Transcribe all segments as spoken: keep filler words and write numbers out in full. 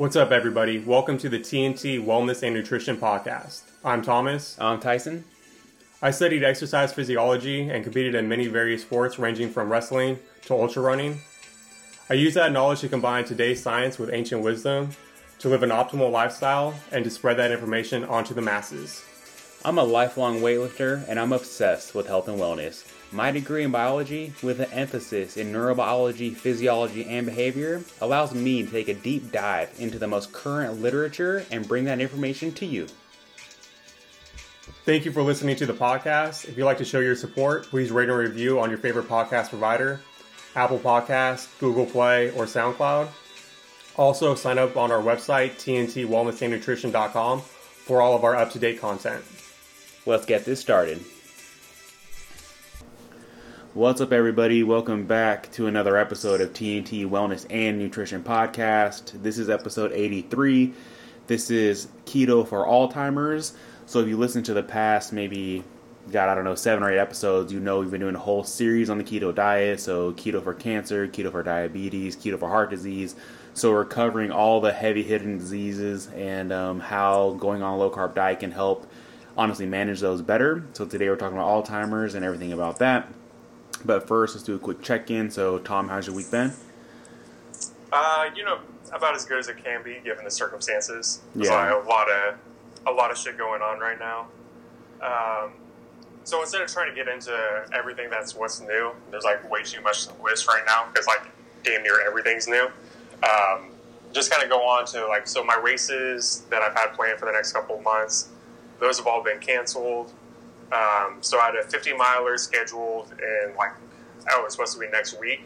What's up, everybody? Welcome to the T N T Wellness and Nutrition Podcast. I'm Thomas. I'm Tyson. I studied exercise physiology and competed in many various sports ranging from wrestling to ultra running. I use that knowledge to combine today's science with ancient wisdom to live an optimal lifestyle and to spread that information onto the masses. I'm a lifelong weightlifter and I'm obsessed with health and wellness. My degree in biology, with an emphasis in neurobiology, physiology, and behavior, allows me to take a deep dive into the most current literature and bring that information to you. Thank you for listening to the podcast. If you'd like to show your support, please rate and review on your favorite podcast provider, Apple Podcasts, Google Play, or SoundCloud. Also, sign up on our website, T N T wellness and nutrition dot com, for all of our up-to-date content. Let's get this started. What's up, everybody? Welcome back to another episode of T N T Wellness and Nutrition Podcast. This is episode eighty-three. This is Keto for Alzheimer's. So if you listen to the past, maybe, got, I don't know, seven or eight episodes, you know we've been doing a whole series on the keto diet. So keto for cancer, keto for diabetes, keto for heart disease. So we're covering all the heavy-hitting diseases and um, how going on a low-carb diet can help, honestly, manage those better. So today we're talking about Alzheimer's and everything about that. But first, let's do a quick check-in. So, Tom, how's your week been? Uh, you know, about as good as it can be given the circumstances. There's Yeah. like a lot of a lot of shit going on right now. Um, so instead of trying to get into everything that's what's new, there's like way too much to list right now because like damn near everything's new. Um, just kind of go on to like so my races that I've had planned for the next couple of months. Those have all been canceled. Um, so I had a fifty miler scheduled in like, oh, it's supposed to be next week.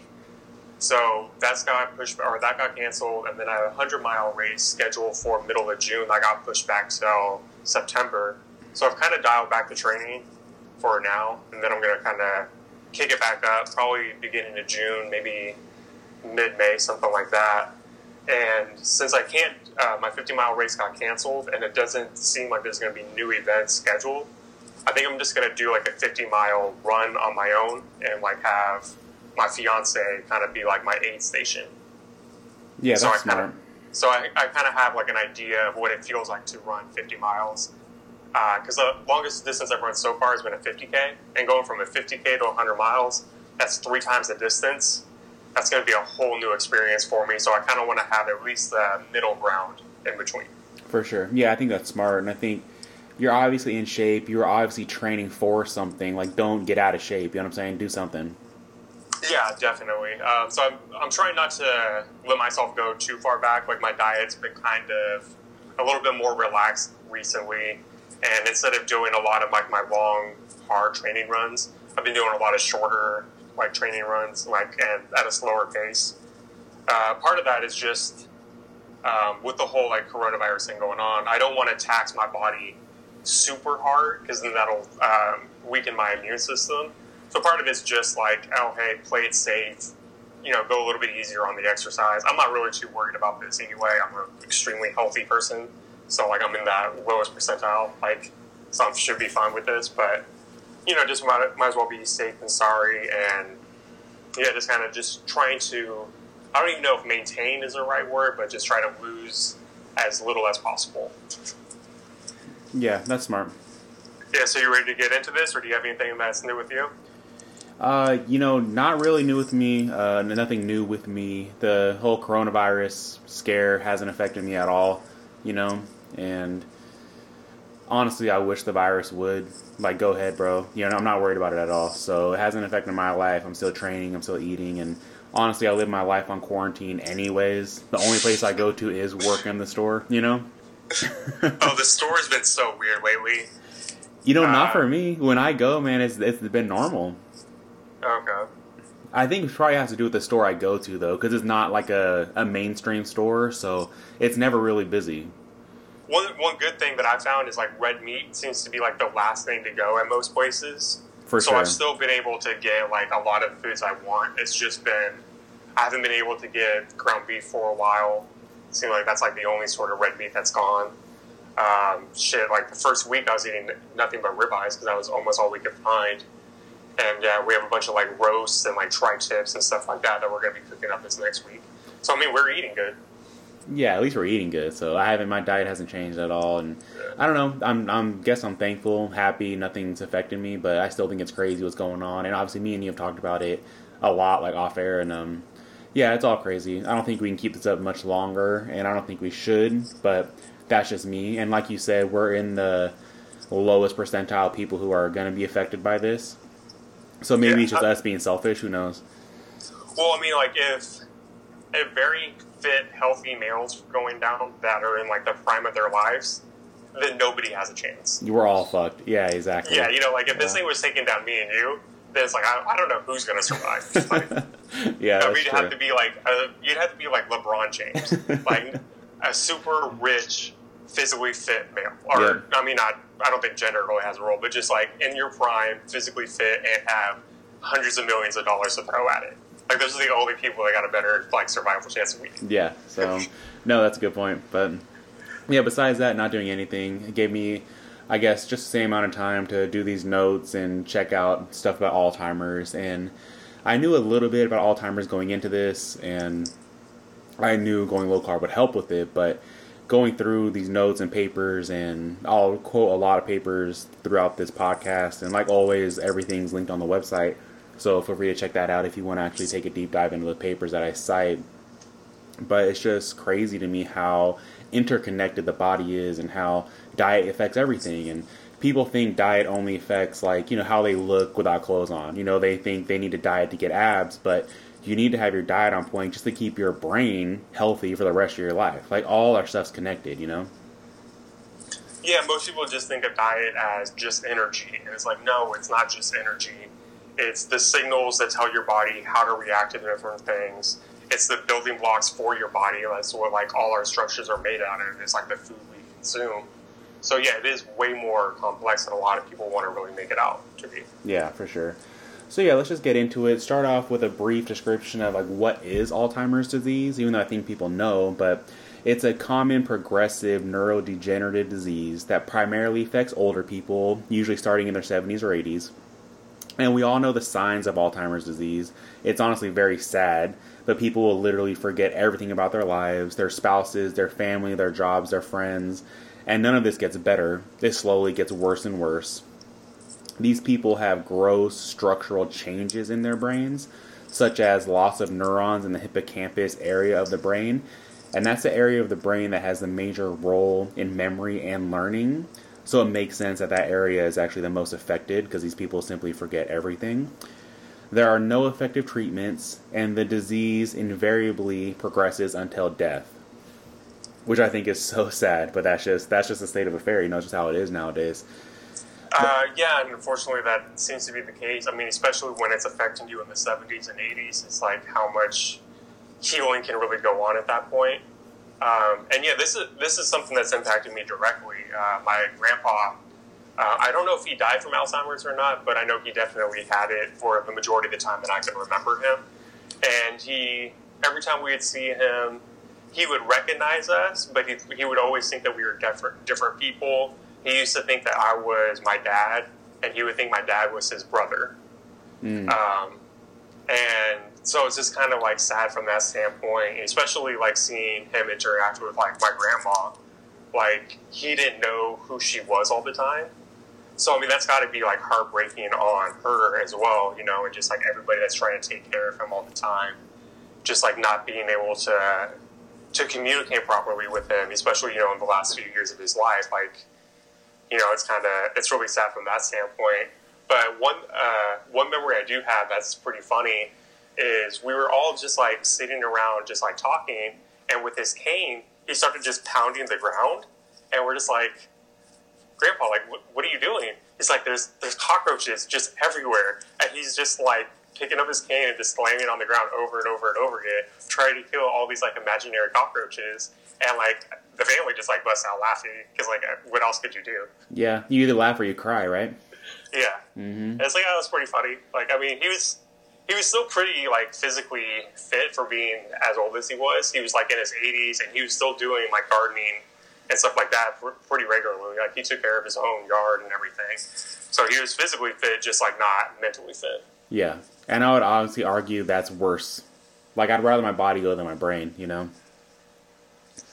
So that's got pushed, or that got canceled. And then I had a hundred mile race scheduled for middle of June. That got pushed back till September. So I've kind of dialed back the training for now. And then I'm going to kind of kick it back up, probably beginning of June, maybe mid-May, something like that. And since I can't, uh, my fifty mile race got canceled and it doesn't seem like there's going to be new events scheduled, I think I'm just going to do like a fifty mile run on my own and like have my fiance kind of be like my aid station. Yeah, that's so I smart. Kinda, so I, I kind of have like an idea of what it feels like to run fifty miles. Because uh, the longest distance I've run so far has been a fifty K. And going from a fifty K to one hundred miles, that's three times the distance. That's going to be a whole new experience for me. So I kind of want to have at least the middle ground in between. For sure. Yeah, I think that's smart. And I think you're obviously in shape. You're obviously training for something. Like, don't get out of shape. You know what I'm saying? Do something. Yeah, definitely. Um, so I'm, I'm trying not to let myself go too far back. Like, my diet's been kind of a little bit more relaxed recently. And instead of doing a lot of, like, my long, hard training runs, I've been doing a lot of shorter, like, training runs, like, and at a slower pace. Uh, part of that is just, um, with the whole, like, coronavirus thing going on, I don't want to tax my body super hard because then that'll um, weaken my immune system. So part of it's just like, oh, hey, play it safe, you know, go a little bit easier on the exercise. I'm not really too worried about this anyway. I'm an extremely healthy person. So like I'm in that lowest percentile, like some should be fine with this, but you know, just might, might as well be safe than sorry. And yeah, just kind of just trying to, I don't even know if maintain is the right word, but just try to lose as little as possible. Yeah, that's smart. Yeah, so you ready to get into this, or do you have anything that's new with you? Uh, you know, not really new with me. Uh, nothing new with me. The whole coronavirus scare hasn't affected me at all, you know, and honestly, I wish the virus would. Like, go ahead, bro. You know, I'm not worried about it at all. So it hasn't affected my life. I'm still training. I'm still eating. And honestly, I live my life on quarantine anyways. The only place I go to is work in the store, you know? Oh, the store's been so weird lately. You know, uh, not for me. When I go, man, it's it's been normal. Okay. I think it probably has to do with the store I go to, though, because it's not like a, a mainstream store, so it's never really busy. One one good thing that I found is like red meat seems to be like the last thing to go at most places. For so sure. I've still been able to get like a lot of foods I want. It's just been, I haven't been able to get ground beef for a while. It seems like that's like the only sort of red meat that's gone. Um, shit, like the first week I was eating nothing but ribeyes because that was almost all we could find. And yeah, we have a bunch of like roasts and like tri-tips and stuff like that that we're going to be cooking up this next week. So I mean, we're eating good. Yeah, at least we're eating good. So I haven't. My diet hasn't changed at all, and Yeah. I don't know. I'm. I'm. Guess I'm thankful, happy. Nothing's affecting me, but I still think it's crazy what's going on. And obviously, me and you have talked about it a lot, like off air, and um, yeah, it's all crazy. I don't think we can keep this up much longer, and I don't think we should. But that's just me. And like you said, we're in the lowest percentile of people who are going to be affected by this. So maybe Yeah, it's just I- us being selfish. Who knows? Well, I mean, like if if very fit, healthy males going down that are in like the prime of their lives, then nobody has a chance. We're all fucked. Yeah, exactly. Yeah, you know, like if this Yeah. thing was taking down me and you, then it's like I, I don't know who's gonna survive. Like, yeah, I that's mean, you'd true. have to be like a, you'd have to be like LeBron James, like a super rich, physically fit male. Or Yeah. I mean, not I don't think gender really has a role, but just like in your prime, physically fit, and have hundreds of millions of dollars to throw at it. Like those are the only people that got a better like survival chance than we do. Yeah, so no, that's a good point. But yeah, besides that, not doing anything, it gave me, I guess, just the same amount of time to do these notes and check out stuff about Alzheimer's. And I knew a little bit about Alzheimer's going into this, and I knew going low carb would help with it. But going through these notes and papers, and I'll quote a lot of papers throughout this podcast, and like always, everything's linked on the website. So feel free to check that out if you want to actually take a deep dive into the papers that I cite. But it's just crazy to me how interconnected the body is and how diet affects everything. And people think diet only affects, like, you know, how they look without clothes on. You know, they think they need a diet to get abs, but you need to have your diet on point just to keep your brain healthy for the rest of your life. Like, all our stuff's connected, you know? Yeah, most people just think of diet as just energy, and it's like no, it's not just energy. It's the signals that tell your body how to react to different things. It's the building blocks for your body. That's what like all our structures are made out of. It's like the food we consume. So yeah, it is way more complex than a lot of people want to really make it out to be. Yeah, for sure. So yeah, let's just get into it. Start off with a brief description of like what is Alzheimer's disease, even though I think people know, but it's a common progressive neurodegenerative disease that primarily affects older people, usually starting in their seventies or eighties. And we all know the signs of Alzheimer's disease. It's honestly very sad, but people will literally forget everything about their lives, their spouses, their family, their jobs, their friends, and none of this gets better. This slowly gets worse and worse. These people have gross structural changes in their brains, such as loss of neurons in the hippocampus area of the brain, and that's the area of the brain that has the major role in memory and learning. So it makes sense that that area is actually the most affected because these people simply forget everything. There are no effective treatments, and the disease invariably progresses until death, which I think is so sad. But that's just that's just the state of affair. You know, it's just how it is nowadays. Uh, yeah, and unfortunately that seems to be the case. I mean, especially when it's affecting you in the seventies and eighties, it's like how much healing can really go on at that point. Um, and yeah, this is this is something that's impacted me directly. Uh, my grandpa, uh, I don't know if he died from Alzheimer's or not, but I know he definitely had it for the majority of the time that I can remember him. And he, every time we would see him, he would recognize us, but he, he would always think that we were different different people. He used to think that I was my dad, and he would think my dad was his brother. Mm. Um, and so it's just kind of like sad from that standpoint, especially like seeing him interact with like my grandma. Like he didn't know who she was all the time. So I mean that's got to be like heartbreaking on her as well, you know, and just like everybody that's trying to take care of him all the time, just like not being able to to communicate properly with him, especially you know in the last few years of his life. Like you know, it's kind of it's really sad from that standpoint. But one uh, one memory I do have that's pretty funny is we were all just like sitting around just like talking, and with his cane he started just pounding the ground, and we're just like, Grandpa, like what, what are you doing? He's like, there's there's cockroaches just everywhere, and he's just like picking up his cane and just slamming it on the ground over and over and over again, trying to kill all these like imaginary cockroaches. And like the family just like busts out laughing because like what else could you do? Yeah, you either laugh or you cry, right? Yeah, Mm-hmm. and it's like oh, that was pretty funny. Like I mean, he was he was still pretty like physically fit for being as old as he was. He was like in his eighties, and he was still doing like gardening and stuff like that pr- pretty regularly. Like he took care of his own yard and everything, so he was physically fit, just like not mentally fit. Yeah, and I would honestly argue that's worse. Like I'd rather my body go than my brain, you know.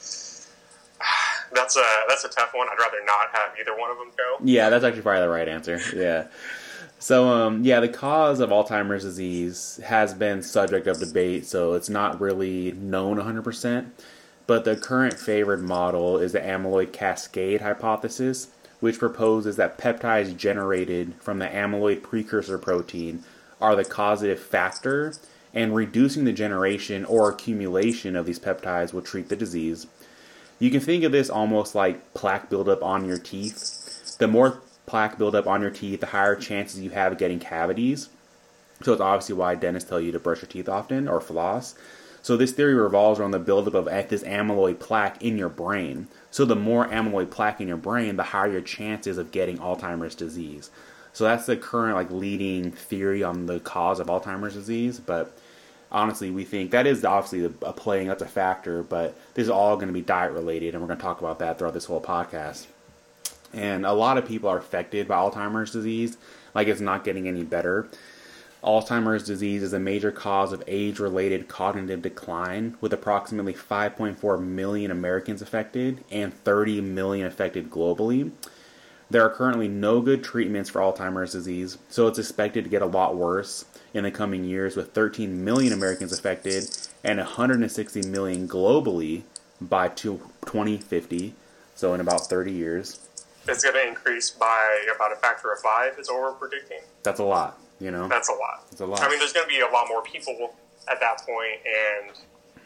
That's a that's a tough one. I'd rather not have either one of them go. Yeah, that's actually probably the right answer. Yeah. So, um, yeah, the cause of Alzheimer's disease has been subject of debate, so it's not really known one hundred percent. But the current favored model is the amyloid cascade hypothesis, which proposes that peptides generated from the amyloid precursor protein are the causative factor, and reducing the generation or accumulation of these peptides will treat the disease. You can think of this almost like plaque buildup on your teeth. The more plaque buildup on your teeth, the higher chances you have of getting cavities. So it's obviously why dentists tell you to brush your teeth often or floss. So this theory revolves around the buildup of this amyloid plaque in your brain. So the more amyloid plaque in your brain, the higher your chances of getting Alzheimer's disease. So that's the current like leading theory on the cause of Alzheimer's disease. But honestly, we think that is obviously a playing, that's a factor, but this is all going to be diet related, and we're going to talk about that throughout this whole podcast. And a lot of people are affected by Alzheimer's disease, like it's not getting any better. Alzheimer's disease is a major cause of age-related cognitive decline, with approximately five point four million Americans affected and thirty million affected globally. There are currently no good treatments for Alzheimer's disease, so it's expected to get a lot worse in the coming years, with thirteen million Americans affected and one hundred sixty million globally by twenty fifty, so in about thirty years. It's going to increase by about a factor of five, is what we're predicting. That's a lot, you know? That's a lot. That's a lot. I mean, there's going to be a lot more people at that point, and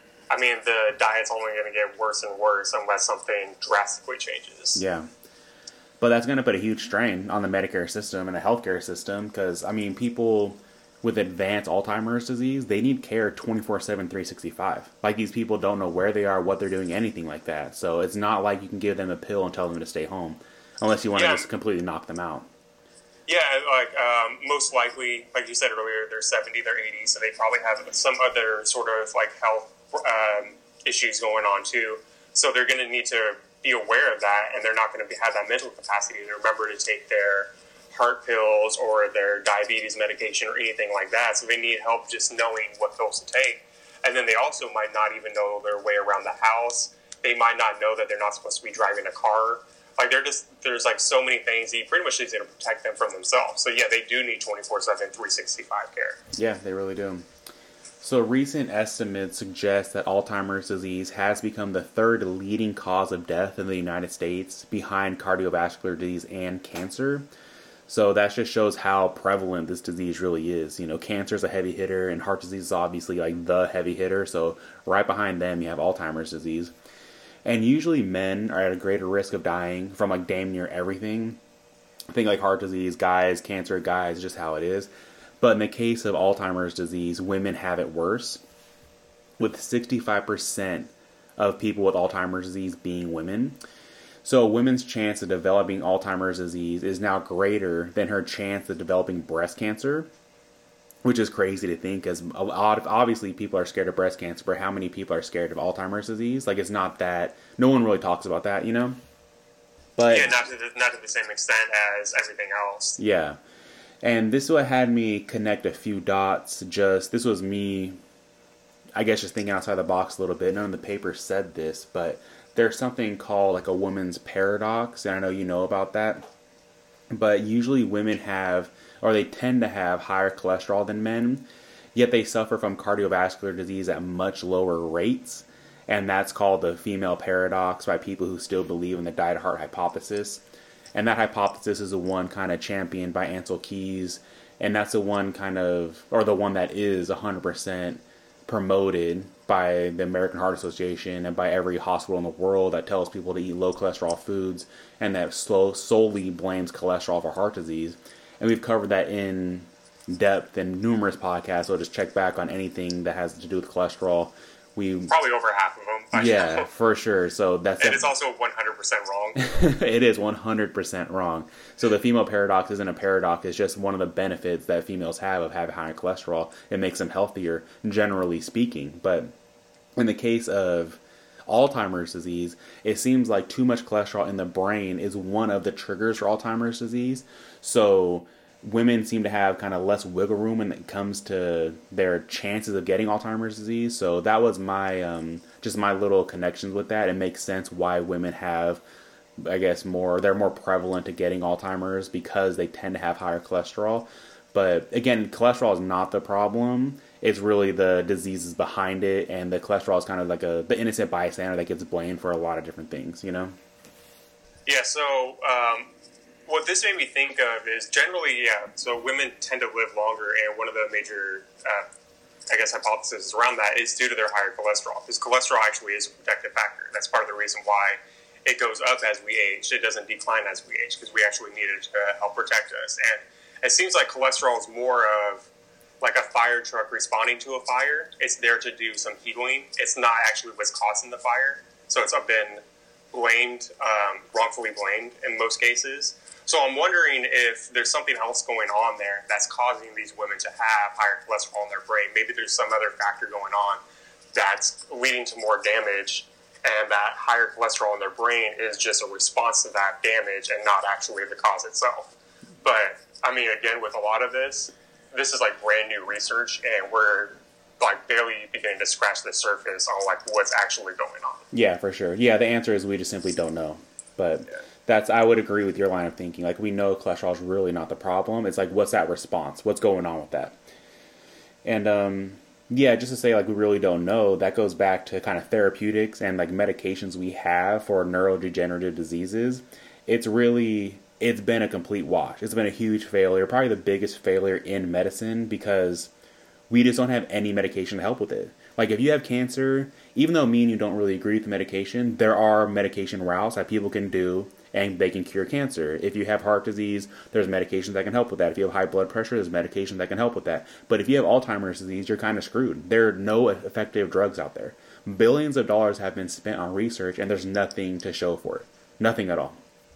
I mean, the diet's only going to get worse and worse unless something drastically changes. Yeah. But that's going to put a huge strain on the Medicare system and the healthcare system because, I mean, people with advanced Alzheimer's disease, they need care twenty-four seven, three sixty-five. Like, these people don't know where they are, what they're doing, anything like that. So it's not like you can give them a pill and tell them to stay home unless you want yeah. to just completely knock them out. Yeah, like, um, most likely, like you said earlier, they're seventy, they're eighty, so they probably have some other sort of, like, health um, issues going on, too. So they're going to need to be aware of that, and they're not going to be, have that mental capacity to remember to take their heart pills or their diabetes medication or anything like that. So they need help just knowing what pills to take. And then they also might not even know their way around the house. They might not know that they're not supposed to be driving a car. Like, they're just, there's like so many things that you pretty much need to protect them from themselves. So yeah, they do need twenty-four seven, three sixty-five care. Yeah, they really do. So recent estimates suggest that Alzheimer's disease has become the third leading cause of death in the United States, behind cardiovascular disease and cancer. So that just shows how prevalent this disease really is. You know, cancer is a heavy hitter, and heart disease is obviously like the heavy hitter. So right behind them, you have Alzheimer's disease. And usually men are at a greater risk of dying from like damn near everything. Think like heart disease, guys, cancer, guys, just how it is. But in the case of Alzheimer's disease, women have it worse, with sixty-five percent of people with Alzheimer's disease being women. So a woman's chance of developing Alzheimer's disease is now greater than her chance of developing breast cancer, which is crazy to think, as a lot of, obviously people are scared of breast cancer, but how many people are scared of Alzheimer's disease? Like, it's not that, no one really talks about that, you know? But yeah, not to the, not to the same extent as everything else. Yeah. And this is what had me connect a few dots. Just, this was me, I guess, just thinking outside the box a little bit. None of the papers said this, but there's something called like a woman's paradox, and I know you know about that. But usually women have, or they tend to have, higher cholesterol than men, yet they suffer from cardiovascular disease at much lower rates. And that's called the female paradox by people who still believe in the diet-heart hypothesis. And that hypothesis is the one kind of championed by Ancel Keys, and that's the one kind of, or the one that is one hundred percent promoted by the American Heart Association and by every hospital in the world that tells people to eat low cholesterol foods, and that slow, solely blames cholesterol for heart disease. And we've covered that in depth in numerous podcasts, so just check back on anything that has to do with cholesterol. We Probably over half of them. I yeah, know. for sure. So that's And a, it's also one hundred percent wrong. it is one hundred percent wrong. So the female paradox isn't a paradox. It's just one of the benefits that females have of having higher cholesterol. It makes them healthier, generally speaking. But in the case of Alzheimer's disease, it seems like too much cholesterol in the brain is one of the triggers for Alzheimer's disease. So women seem to have kind of less wiggle room when it comes to their chances of getting Alzheimer's disease. So that was my um, just my little connections with that. It makes sense why women have, I guess, more, they're more prevalent to getting Alzheimer's because they tend to have higher cholesterol. But again, cholesterol is not the problem. It's really the diseases behind it, and the cholesterol is kind of like a the innocent bystander that gets blamed for a lot of different things, you know? Yeah, so um, what this made me think of is generally, yeah, so women tend to live longer, and one of the major, uh, I guess, hypotheses around that is due to their higher cholesterol, because cholesterol actually is a protective factor. That's part of the reason why it goes up as we age. It doesn't decline as we age, because we actually need it to help protect us. And it seems like cholesterol is more of like a fire truck responding to a fire. It's there to do some healing. It's not actually what's causing the fire. So it's been blamed, um, wrongfully blamed in most cases. So I'm wondering if there's something else going on there that's causing these women to have higher cholesterol in their brain. Maybe there's some other factor going on that's leading to more damage, and that higher cholesterol in their brain is just a response to that damage and not actually the cause itself. But, I mean, again, with a lot of this, this is like brand new research, and we're like barely beginning to scratch the surface on like what's actually going on. Yeah, for sure. Yeah, the answer is we just simply don't know. But Yeah. that's, I would agree with your line of thinking. Like, we know cholesterol is really not the problem. It's like, what's that response? What's going on with that? And, um, yeah, just to say, like, we really don't know, that goes back to kind of therapeutics and, like, medications we have for neurodegenerative diseases. It's really, it's been a complete wash. It's been a huge failure, probably the biggest failure in medicine, because we just don't have any medication to help with it. Like, if you have cancer, even though me and you don't really agree with the medication, there are medication routes that people can do, and they can cure cancer. If you have heart disease, there's medications that can help with that. If you have high blood pressure, there's medications that can help with that. But if you have Alzheimer's disease, you're kind of screwed. There are no effective drugs out there. Billions of dollars have been spent on research, and there's nothing to show for it. Nothing at all.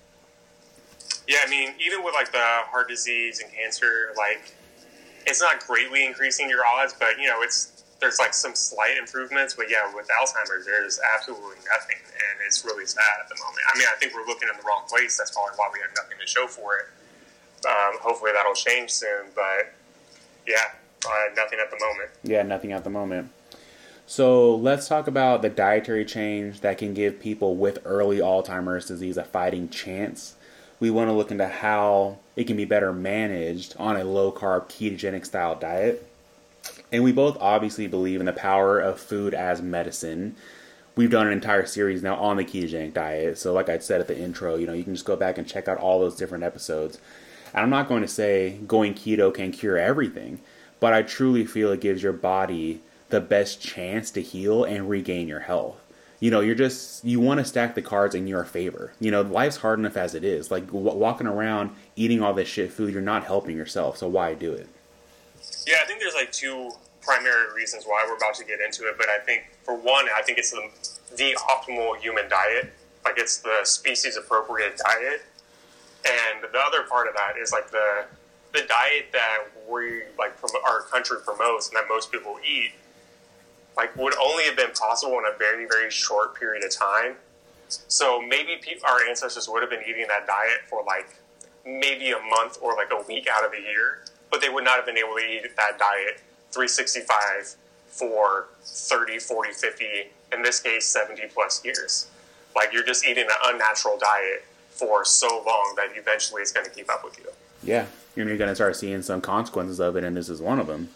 Yeah, I mean, even with like the heart disease and cancer, like it's not greatly increasing your odds, but you know, it's there's like some slight improvements. But yeah, with Alzheimer's, there's absolutely nothing, and it's really sad at the moment. I mean, I think we're looking in the wrong place. That's probably why we have nothing to show for it. Um, hopefully, that'll change soon. But yeah, uh, nothing at the moment. Yeah, nothing at the moment. So let's talk about the dietary change that can give people with early Alzheimer's disease a fighting chance. We want to look into how it can be better managed on a low-carb, ketogenic-style diet. And we both obviously believe in the power of food as medicine. We've done an entire series now on the ketogenic diet. So like I said at the intro, you know, you can just go back and check out all those different episodes. And I'm not going to say going keto can cure everything, but I truly feel it gives your body the best chance to heal and regain your health. You know, you're just, you want to stack the cards in your favor. You know, life's hard enough as it is. Like, w- walking around eating all this shit food, you're not helping yourself, so why do it? Yeah, I think there's like two primary reasons why we're about to get into it, but I think, for one, I think it's the, the optimal human diet. Like, it's the species-appropriate diet. And the other part of that is, like, the the diet that we, like, prom- our country promotes and that most people eat, like, would only have been possible in a very, very short period of time. So maybe pe- our ancestors would have been eating that diet for, like, maybe a month or, like, a week out of the year, but they would not have been able to eat that diet three sixty-five for thirty, forty, fifty, in this case, seventy plus years. Like, you're just eating an unnatural diet for so long that eventually it's going to keep up with you. Yeah, you're going to start seeing some consequences of it, and this is one of them.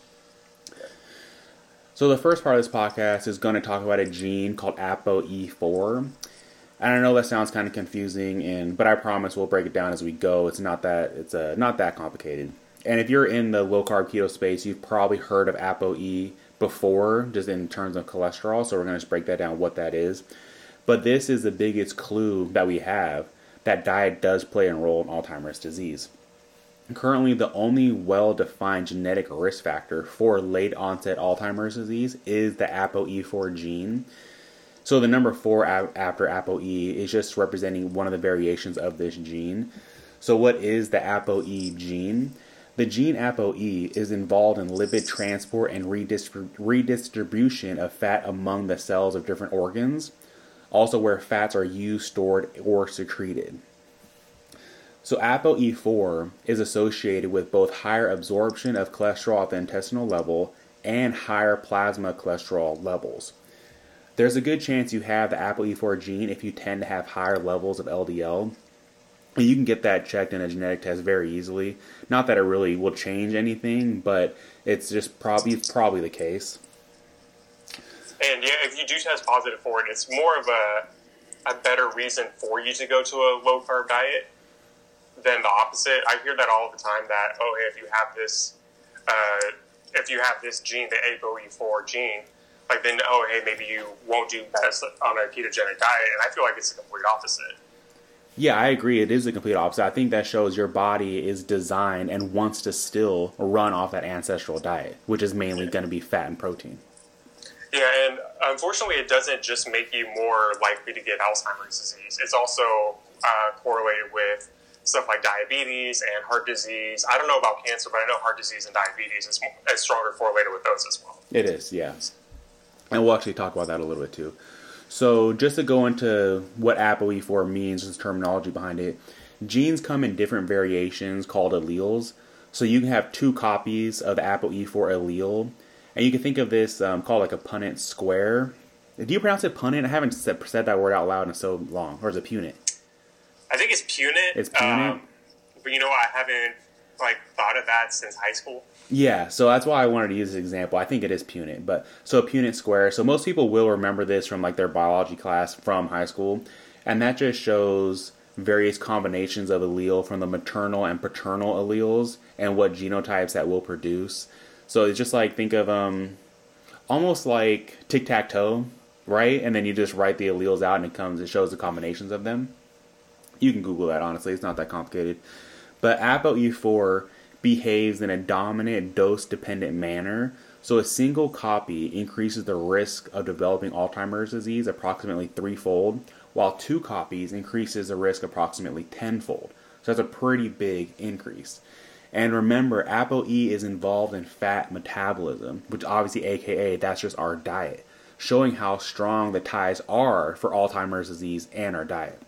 So the first part of this podcast is going to talk about a gene called A P O E four. And I know that sounds kind of confusing, and but I promise we'll break it down as we go. It's not that it's uh, not that complicated. And if you're in the low-carb keto space, you've probably heard of A P O E before, just in terms of cholesterol. So we're going to just break that down, what that is. But this is the biggest clue that we have that diet does play a role in Alzheimer's disease. Currently, the only well-defined genetic risk factor for late-onset Alzheimer's disease is the A P O E four gene. So the number four after A P O E is just representing one of the variations of this gene. So what is the A P O E gene? The gene A P O E is involved in lipid transport and redistrib- redistribution of fat among the cells of different organs, also where fats are used, stored, or secreted. So A P O E four is associated with both higher absorption of cholesterol at the intestinal level and higher plasma cholesterol levels. There's a good chance you have the A P O E four gene if you tend to have higher levels of L D L. And you can get that checked in a genetic test very easily. Not that it really will change anything, but it's just probably it's probably the case. And yeah, if you do test positive for it, it's more of a a better reason for you to go to a low carb diet than the opposite. I hear that all the time. That oh, hey, if you have this, uh, if you have this gene, the A P O E four gene, like then oh, hey, maybe you won't do best on a ketogenic diet. And I feel like it's the complete opposite. Yeah, I agree. It is the complete opposite. I think that shows your body is designed and wants to still run off that ancestral diet, which is mainly yeah. going to be fat and protein. Yeah, and unfortunately, it doesn't just make you more likely to get Alzheimer's disease. It's also uh, correlated with stuff like diabetes and heart disease. I don't know about cancer, but I know heart disease and diabetes is, is stronger correlated with those as well. It is, yeah. And we'll actually talk about that a little bit too. So just to go into what A P O E four means, the terminology behind it, genes come in different variations called alleles. So you can have two copies of the A P O E four allele. And you can think of this um, called like a Punnett square. Do you pronounce it Punnett? I haven't said, said that word out loud in so long. Or is it Punnett? I think it's Punnett. It's Punnett. Um, but you know, I haven't like thought of that since high school. Yeah, so that's why I wanted to use this example. I think it is Punnett, but so Punnett square. So most people will remember this from like their biology class from high school, and that just shows various combinations of allele from the maternal and paternal alleles and what genotypes that will produce. So it's just like think of um almost like tic-tac-toe, right? And then you just write the alleles out and it comes it shows the combinations of them. You can Google that, honestly. It's not that complicated. But A P O E four behaves in a dominant dose-dependent manner, so a single copy increases the risk of developing Alzheimer's disease approximately threefold, while two copies increases the risk approximately tenfold. So that's a pretty big increase. And remember, A P O E is involved in fat metabolism, which obviously, aka, that's just our diet, showing how strong the ties are for Alzheimer's disease and our diet.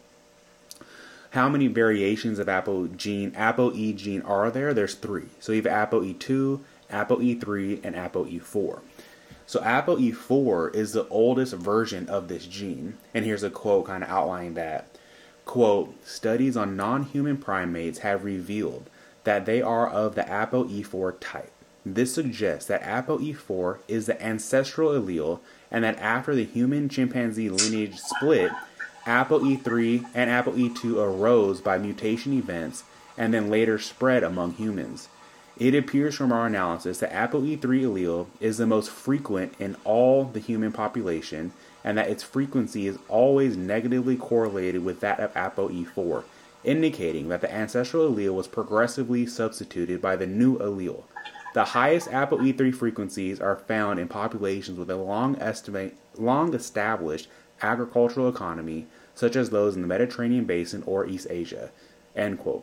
How many variations of A P O gene, A P O E gene are there? There's three. So you have A P O E two, A P O E three, and A P O E four. So A P O E four is the oldest version of this gene. And here's a quote kind of outlining that. Quote, studies on non-human primates have revealed that they are of the A P O E four type. This suggests that A P O E four is the ancestral allele and that after the human-chimpanzee lineage split, A P O E three and A P O E two arose by mutation events and then later spread among humans. It appears from our analysis that A P O E three allele is the most frequent in all the human population and that its frequency is always negatively correlated with that of A P O E four, indicating that the ancestral allele was progressively substituted by the new allele. The highest A P O E three frequencies are found in populations with a long, estimate, long established agricultural economy, such as those in the Mediterranean basin or East Asia. End quote.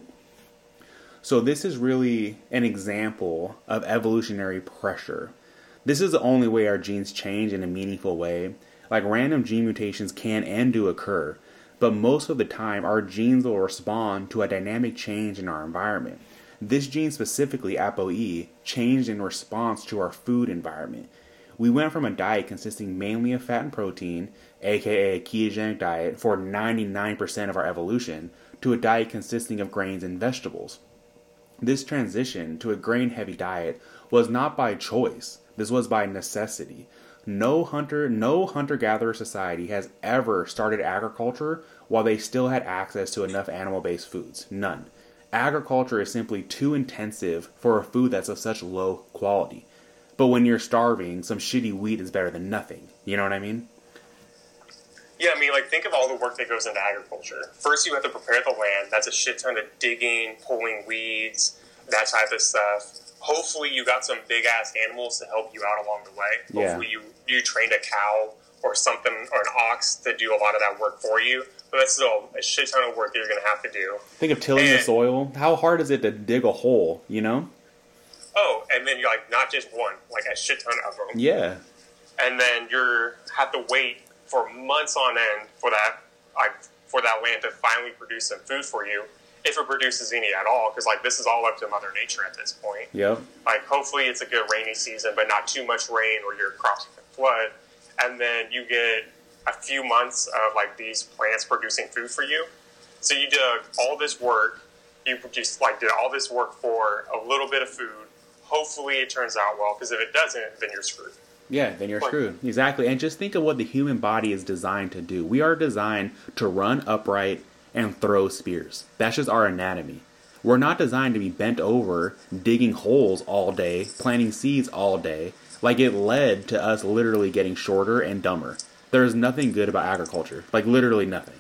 So this is really an example of evolutionary pressure. This is the only way our genes change in a meaningful way. Like random gene mutations can and do occur, but most of the time our genes will respond to a dynamic change in our environment. This gene specifically, A P O E, changed in response to our food environment. We went from a diet consisting mainly of fat and protein, aka a ketogenic diet, for ninety-nine percent of our evolution, to a diet consisting of grains and vegetables. This transition to a grain-heavy diet was not by choice. This was by necessity. No hunter, no hunter-gatherer society has ever started agriculture while they still had access to enough animal-based foods. None. Agriculture is simply too intensive for a food that's of such low quality. But when you're starving, some shitty wheat is better than nothing. You know what I mean? Yeah, I mean, like, think of all the work that goes into agriculture. First, you have to prepare the land. That's a shit ton of digging, pulling weeds, that type of stuff. Hopefully, you got some big-ass animals to help you out along the way. Yeah. Hopefully, you, you trained a cow or something, or an ox to do a lot of that work for you. But that's still a shit ton of work that you're going to have to do. Think of tilling and, the soil. How hard is it to dig a hole, you know? Oh, and then you're like, not just one, like a shit ton of them. Yeah. And then you have to wait for months on end for that, like, for that land to finally produce some food for you. if it produces any at all, because like this is all up to Mother Nature at this point. Yep. Like hopefully it's a good rainy season, but not too much rain or your crops can flood, and then you get a few months of like these plants producing food for you. So you did all this work, you just like did all this work for a little bit of food. Hopefully it turns out well, because if it doesn't, then you're screwed. Yeah, then you're like, screwed. Exactly. And just think of what the human body is designed to do. We are designed to run upright and throw spears. That's just our anatomy. We're not designed to be bent over, digging holes all day, planting seeds all day. Like, it led to us literally getting shorter and dumber. There's nothing good about agriculture. Like, literally nothing.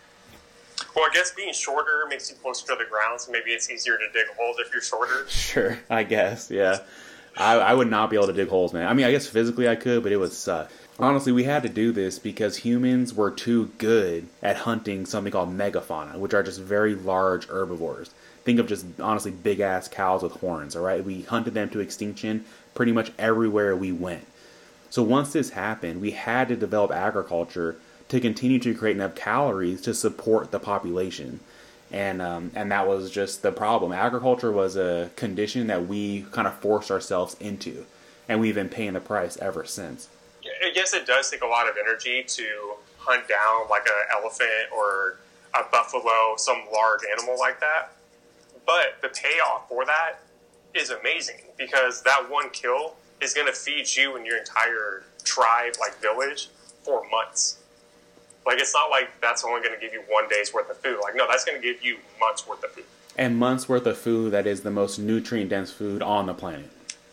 Well, I guess being shorter makes you closer to the ground, so maybe it's easier to dig holes if you're shorter. Sure, I guess, yeah. I, I would not be able to dig holes, man. I mean, I guess physically I could, but it would suck. Honestly, we had to do this because humans were too good at hunting something called megafauna, which are just very large herbivores. Think of just, honestly, big-ass cows with horns, all right? We hunted them to extinction pretty much everywhere we went. So once this happened, we had to develop agriculture to continue to create enough calories to support the population. And um, and that was just the problem. Agriculture was a condition that we kind of forced ourselves into, and we've been paying the price ever since. I guess it does take a lot of energy to hunt down like an elephant or a buffalo, some large animal like that. But the payoff for that is amazing, because that one kill is going to feed you and your entire tribe, like village, for months. Like, it's not like that's only going to give you one day's worth of food. Like, no, that's going to give you months worth of food. And months worth of food that is the most nutrient-dense food on the planet.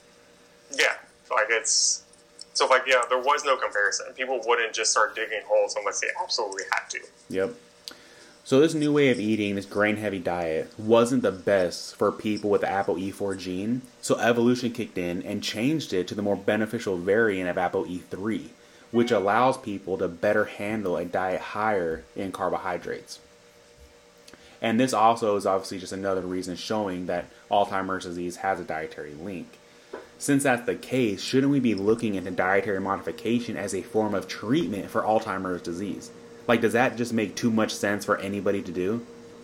Yeah. Like, it's... So, like, yeah, there was no comparison. People wouldn't just start digging holes unless they absolutely had to. Yep. So this new way of eating, this grain-heavy diet, wasn't the best for people with the A P O E four gene, so evolution kicked in and changed it to the more beneficial variant of A P O E three, which allows people to better handle a diet higher in carbohydrates. And this also is obviously just another reason showing that Alzheimer's disease has a dietary link. Since that's the case, shouldn't we be looking into dietary modification as a form of treatment for Alzheimer's disease? Like, does that just make too much sense for anybody to do?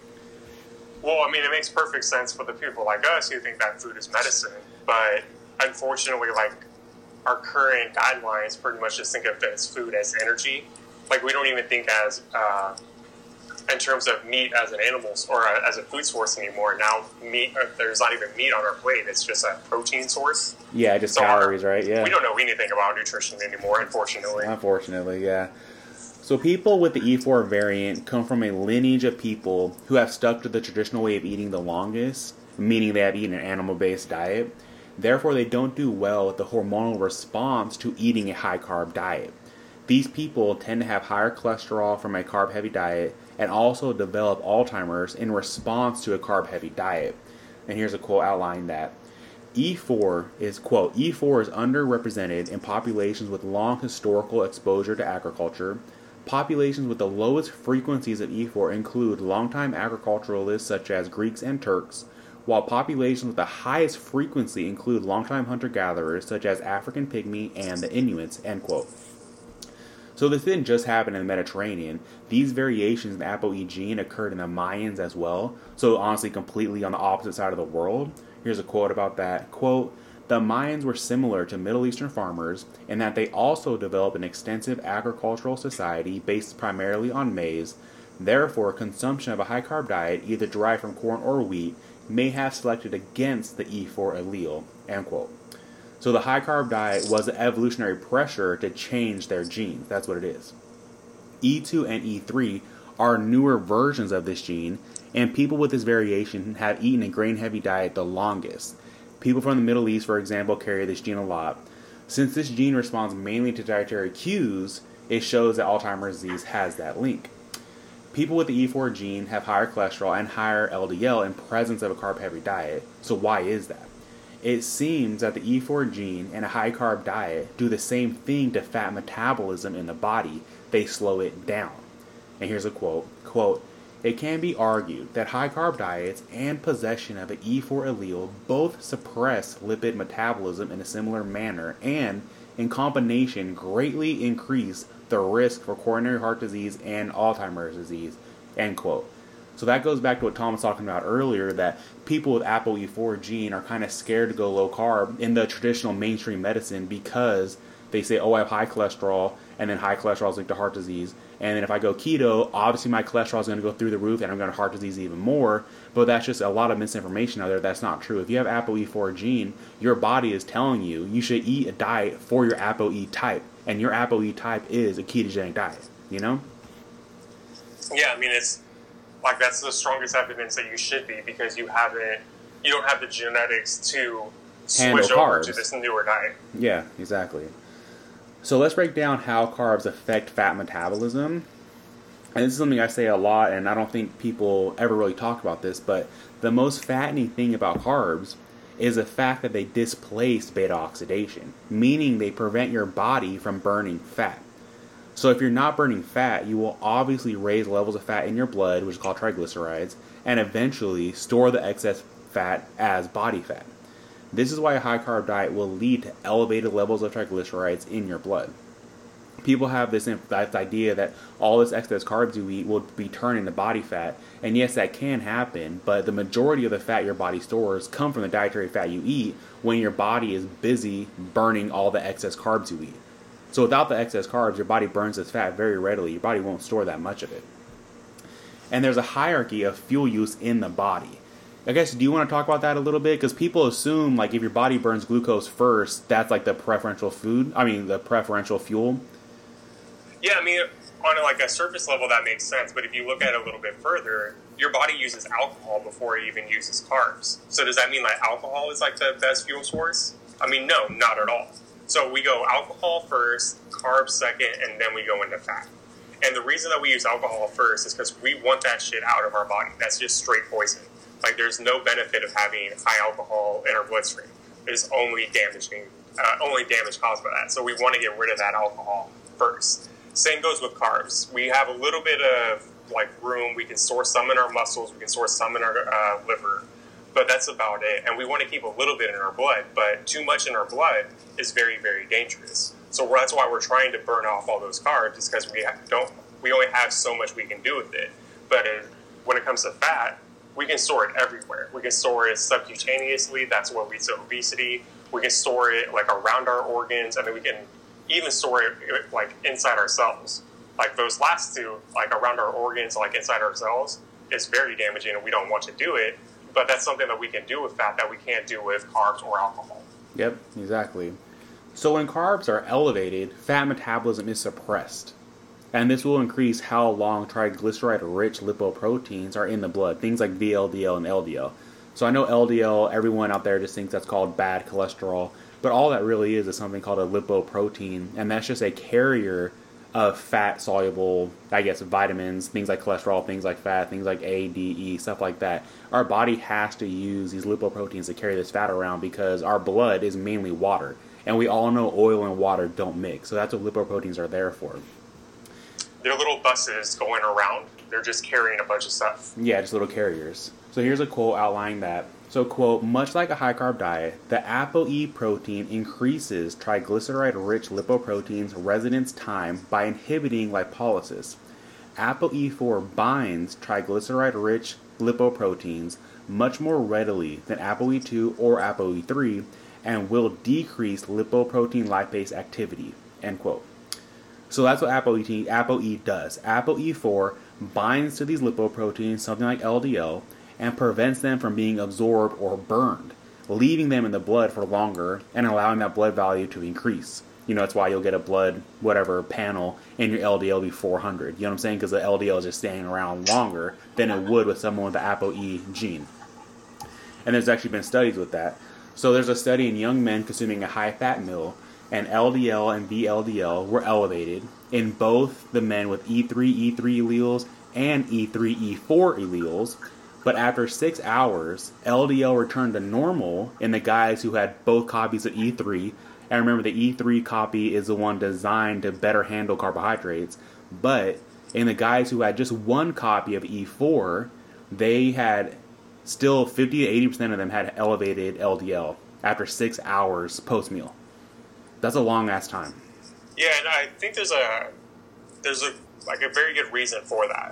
Well, I mean, it makes perfect sense for the people like us who think that food is medicine. But unfortunately, like, our current guidelines pretty much just think of this food as energy. Like, we don't even think as, uh, in terms of meat as an animal or as a food source anymore. Now, meat, there's not even meat on our plate. It's just a protein source. Yeah, just so calories, our, right? Yeah. We don't know anything about nutrition anymore, unfortunately. Unfortunately, yeah. So people with the E four variant come from a lineage of people who have stuck to the traditional way of eating the longest, meaning they have eaten an animal-based diet. Therefore, they don't do well with the hormonal response to eating a high-carb diet. These people tend to have higher cholesterol from a carb-heavy diet and also develop Alzheimer's in response to a carb-heavy diet. And here's a quote outlining that. E four is, quote, E four is underrepresented in populations with long historical exposure to agriculture. Populations with the lowest frequencies of E four include longtime agriculturalists such as Greeks and Turks, while populations with the highest frequency include longtime hunter-gatherers such as African Pygmy and the Inuits, end quote. So this didn't just happen in the Mediterranean. These variations in the A P O E gene occurred in the Mayans as well, so honestly completely on the opposite side of the world. Here's a quote about that. Quote, the Mayans were similar to Middle Eastern farmers in that they also developed an extensive agricultural society based primarily on maize. Therefore, consumption of a high-carb diet, either derived from corn or wheat, may have selected against the E four allele, end quote. So the high-carb diet was the evolutionary pressure to change their genes. That's what it is. E two and E three are newer versions of this gene, and people with this variation have eaten a grain-heavy diet the longest. People from the Middle East, for example, carry this gene a lot. Since this gene responds mainly to dietary cues, it shows that Alzheimer's disease has that link. People with the E four gene have higher cholesterol and higher L D L in presence of a carb-heavy diet. So why is that? It seems that the E four gene and a high-carb diet do the same thing to fat metabolism in the body. They slow it down. And here's a quote. Quote, it can be argued that high-carb diets and possession of an E four allele both suppress lipid metabolism in a similar manner and, in combination, greatly increase the risk for coronary heart disease and Alzheimer's disease, end quote. So that goes back to what Tom was talking about earlier, that people with A P O E four gene are kind of scared to go low carb in the traditional mainstream medicine because they say, oh, I have high cholesterol, and then high cholesterol is linked to heart disease. And then if I go keto, obviously my cholesterol is going to go through the roof, and I'm going to heart disease even more. But that's just a lot of misinformation out there. That's not true. If you have A P O E four gene, your body is telling you you should eat a diet for your A P O E type, and your A P O E type is a ketogenic diet, you know? Yeah, I mean, it's like that's the strongest evidence that you should be, because you haven't, you don't have the genetics to Handle switch over carbs. to this newer diet. Yeah, exactly. So let's break down how carbs affect fat metabolism. And this is something I say a lot, and I don't think people ever really talk about this, but the most fattening thing about carbs is the fact that they displace beta oxidation, meaning they prevent your body from burning fat. So if you're not burning fat, you will obviously raise levels of fat in your blood, which is called triglycerides, and eventually store the excess fat as body fat. This is why a high-carb diet will lead to elevated levels of triglycerides in your blood. People have this, this idea that all this excess carbs you eat will be turned into body fat, and yes, that can happen, but the majority of the fat your body stores come from the dietary fat you eat when your body is busy burning all the excess carbs you eat. So without the excess carbs, your body burns this fat very readily. Your body won't store that much of it. And there's a hierarchy of fuel use in the body. I guess, do you want to talk about that a little bit? Because people assume, like, if your body burns glucose first, that's, like, the preferential food. I mean, the preferential fuel. Yeah, I mean, on, like, a surface level, that makes sense. But if you look at it a little bit further, your body uses alcohol before it even uses carbs. So does that mean, like, alcohol is, like, the best fuel source? I mean, no, not at all. So we go alcohol first, carbs second, and then we go into fat. And the reason that we use alcohol first is because we want that shit out of our body. That's just straight poison. Like, there's no benefit of having high alcohol in our bloodstream. There's only damaging, uh, only damage caused by that. So we want to get rid of that alcohol first. Same goes with carbs. We have a little bit of, like, room. We can store some in our muscles. We can store some in our uh, liver. But that's about it. And we want to keep a little bit in our blood. But too much in our blood is very, very dangerous. So that's why we're trying to burn off all those carbs, is because we have, don't. We only have so much we can do with it. But it, when it comes to fat, we can store it everywhere. We can store it subcutaneously. That's what leads to obesity. We can store it, like, around our organs, and then we can even store it, like, inside our cells. Like, those last two, like, around our organs, like, inside our cells, is very damaging, and we don't want to do it. But that's something that we can do with fat that we can't do with carbs or alcohol. Yep, exactly. So when carbs are elevated, fat metabolism is suppressed. And this will increase how long triglyceride-rich lipoproteins are in the blood, things like V L D L and L D L. So I know L D L, everyone out there just thinks that's called bad cholesterol, but all that really is is something called a lipoprotein, and that's just a carrier of fat-soluble, I guess, vitamins, things like cholesterol, things like fat, things like A, D, E, stuff like that. Our body has to use these lipoproteins to carry this fat around because our blood is mainly water, and we all know oil and water don't mix, so that's what lipoproteins are there for. They're little buses going around. They're just carrying a bunch of stuff. Yeah, just little carriers. So here's a quote outlining that. So, quote, much like a high-carb diet, the A P O E protein increases triglyceride-rich lipoproteins residence time by inhibiting lipolysis. A P O E four binds triglyceride-rich lipoproteins much more readily than A P O E two or A P O E three and will decrease lipoprotein lipase activity, end quote. So that's what A P O E, A P O E does. A P O E four binds to these lipoproteins, something like L D L, and prevents them from being absorbed or burned, leaving them in the blood for longer and allowing that blood value to increase. You know, that's why you'll get a blood, whatever, panel, and your L D L be four hundred. You know what I'm saying? Because the L D L is just staying around longer than it would with someone with the A P O E gene. And there's actually been studies with that. So there's a study in young men consuming a high-fat meal, and L D L and V L D L were elevated in both the men with E three E three alleles and E three E four alleles. But after six hours, L D L returned to normal in the guys who had both copies of E three. And remember, the E three copy is the one designed to better handle carbohydrates. But in the guys who had just one copy of E four, they had still fifty to eighty percent of them had elevated L D L after six hours post-meal. That's a long-ass time. Yeah, and I think there's a, there's a, like, a very good reason for that.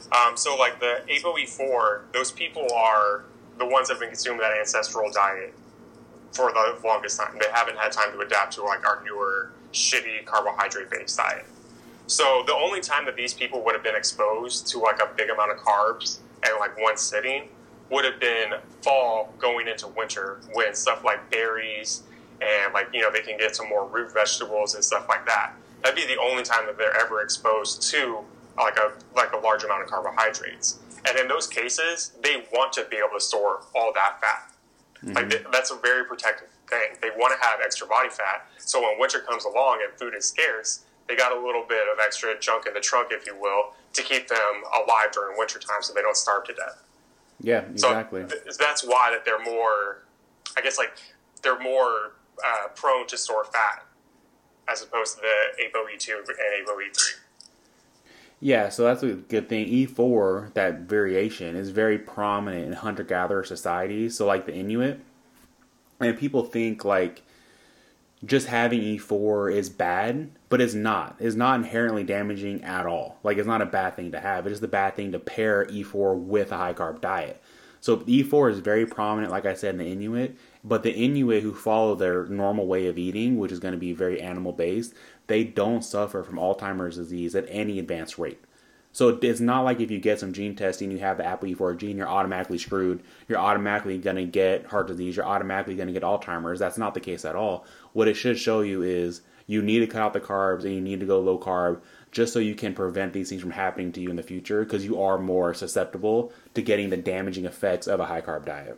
Um, so, like the A P O E four, those people are the ones that have been consuming that ancestral diet for the longest time. They haven't had time to adapt to like our newer, shitty carbohydrate-based diet. So the only time that these people would have been exposed to like a big amount of carbs and like one sitting would have been fall going into winter, when stuff like berries and like, you know, they can get some more root vegetables and stuff like that. That'd be the only time that they're ever exposed to like a like a large amount of carbohydrates. And in those cases, they want to be able to store all that fat. Mm-hmm. Like th- that's a very protective thing. They want to have extra body fat. So when winter comes along and food is scarce, they got a little bit of extra junk in the trunk, if you will, to keep them alive during wintertime so they don't starve to death. Yeah, exactly. So th- that's why that they're more, I guess, like, they're more uh, prone to store fat as opposed to the A P O E two and A P O E three. Yeah, so that's a good thing. E four, that variation, is very prominent in hunter-gatherer societies, so like the Inuit. And people think, like, just having E four is bad, but it's not. It's not inherently damaging at all. Like, it's not a bad thing to have. It is the bad thing to pair E four with a high-carb diet. So E four is very prominent, like I said, in the Inuit. But the Inuit who follow their normal way of eating, which is going to be very animal-based, they don't suffer from Alzheimer's disease at any advanced rate. So it's not like if you get some gene testing, you have the A P O E four gene, you're automatically screwed. You're automatically going to get heart disease. You're automatically going to get Alzheimer's. That's not the case at all. What it should show you is you need to cut out the carbs and you need to go low carb just so you can prevent these things from happening to you in the future, because you are more susceptible to getting the damaging effects of a high-carb diet.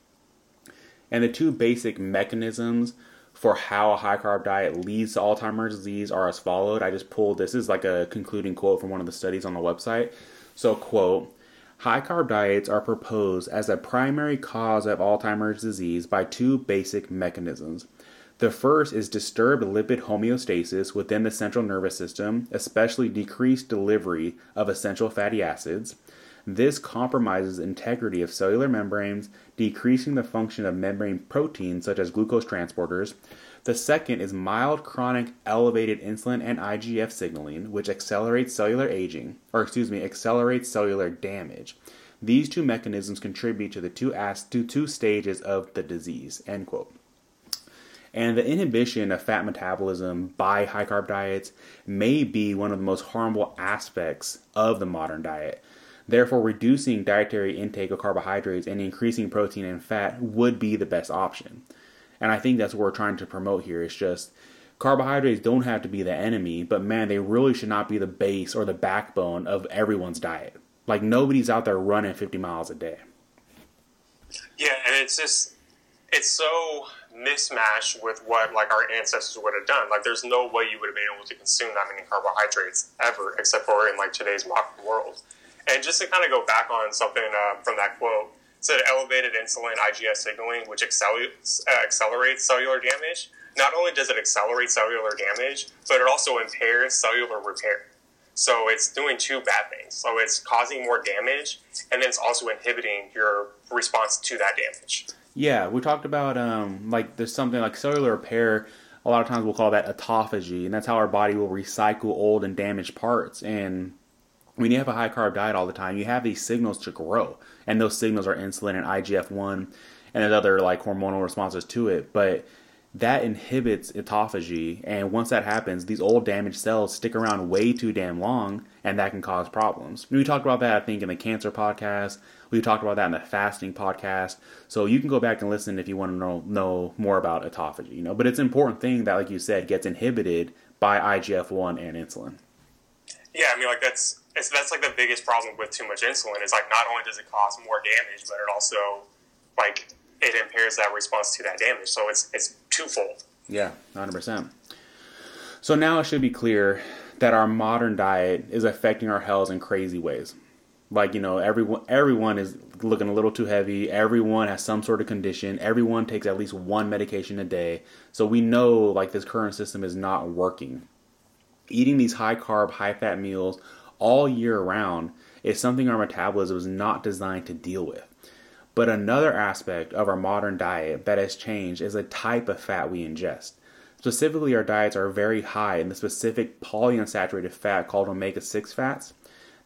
And the two basic mechanisms for how a high-carb diet leads to Alzheimer's disease are as followed. I just pulled, this is like a concluding quote from one of the studies on the website. So, quote, high-carb diets are proposed as a primary cause of Alzheimer's disease by two basic mechanisms. The first is disturbed lipid homeostasis within the central nervous system, especially decreased delivery of essential fatty acids. This compromises integrity of cellular membranes, decreasing the function of membrane proteins such as glucose transporters. The second is mild chronic elevated insulin and I G F signaling, which accelerates cellular aging, or excuse me, accelerates cellular damage. These two mechanisms contribute to the two, as- to two stages of the disease, end quote. And the inhibition of fat metabolism by high-carb diets may be one of the most harmful aspects of the modern diet. Therefore, reducing dietary intake of carbohydrates and increasing protein and fat would be the best option. And I think that's what we're trying to promote here. It's just carbohydrates don't have to be the enemy, but man, they really should not be the base or the backbone of everyone's diet. Like, nobody's out there running fifty miles a day. Yeah, and it's just, it's so mismatched with what like our ancestors would have done. Like, there's no way you would have been able to consume that many carbohydrates ever, except for in like today's modern world. And just to kind of go back on something uh, from that quote, it said elevated insulin I G F signaling, which accelerates, uh, accelerates cellular damage. Not only does it accelerate cellular damage, but it also impairs cellular repair. So it's doing two bad things. So it's causing more damage, and then it's also inhibiting your response to that damage. Yeah, we talked about, um, like, there's something like cellular repair. A lot of times we'll call that autophagy, and that's how our body will recycle old and damaged parts. And when you have a high-carb diet all the time, you have these signals to grow. And those signals are insulin and I G F one, and there's other, like, hormonal responses to it. But that inhibits autophagy, and once that happens, these old damaged cells stick around way too damn long, and that can cause problems. We talked about that, I think, in the cancer podcast. We talked about that in the fasting podcast. So you can go back and listen if you want to know, know more about autophagy. You know, but it's an important thing that, like you said, gets inhibited by I G F one and insulin. Yeah, I mean, like, that's it's, that's like the biggest problem with too much insulin is, like, not only does it cause more damage, but it also, like, it impairs that response to that damage. So it's it's twofold. Yeah, one hundred percent. So now it should be clear that our modern diet is affecting our health in crazy ways. Like, you know, everyone everyone is looking a little too heavy. Everyone has some sort of condition. Everyone takes at least one medication a day. So we know, like, this current system is not working. Eating these high-carb, high-fat meals all year round is something our metabolism is not designed to deal with. But another aspect of our modern diet that has changed is the type of fat we ingest. Specifically, our diets are very high in the specific polyunsaturated fat called omega six fats.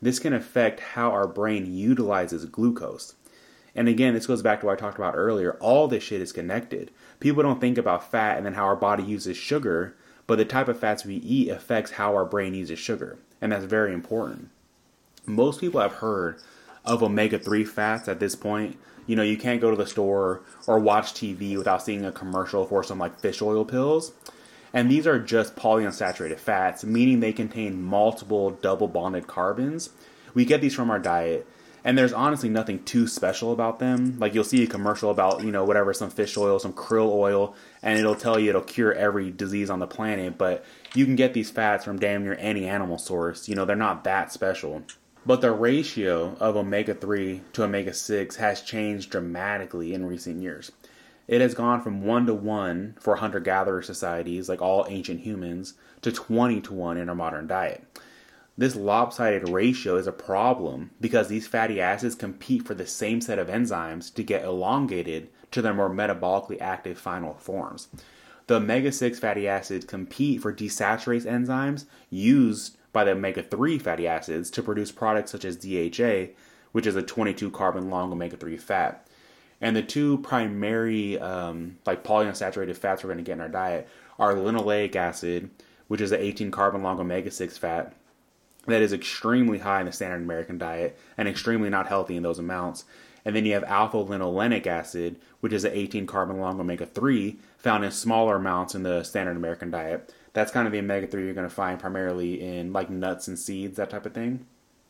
this can affect how our brain utilizes glucose. And again, this goes back to what I talked about earlier. All this shit is connected. People don't think about fat and then how our body uses sugar, but the type of fats we eat affects how our brain uses sugar. And that's very important. Most people have heard of omega three fats at this point. You know, you can't go to the store or watch T V without seeing a commercial for some like fish oil pills. And these are just polyunsaturated fats, meaning they contain multiple double bonded carbons. We get these from our diet, and there's honestly nothing too special about them. Like you'll see a commercial about, you know, whatever, some fish oil, some krill oil, and it'll tell you it'll cure every disease on the planet. But you can get these fats from damn near any animal source. You know, they're not that special. But the ratio of omega three to omega six has changed dramatically in recent years. It has gone from one to one for hunter-gatherer societies, like all ancient humans, to twenty to one in our modern diet. This lopsided ratio is a problem because these fatty acids compete for the same set of enzymes to get elongated to their more metabolically active final forms. The omega six fatty acids compete for desaturase enzymes used by the omega three fatty acids to produce products such as D H A, which is a twenty-two carbon long omega three fat. And the two primary um, like polyunsaturated fats we're going to get in our diet are linoleic acid, which is an eighteen carbon long omega six fat that is extremely high in the standard American diet and extremely not healthy in those amounts. And then you have alpha-linolenic acid, which is an eighteen carbon long omega three found in smaller amounts in the standard American diet. That's kind of the omega three you're going to find primarily in like nuts and seeds, that type of thing.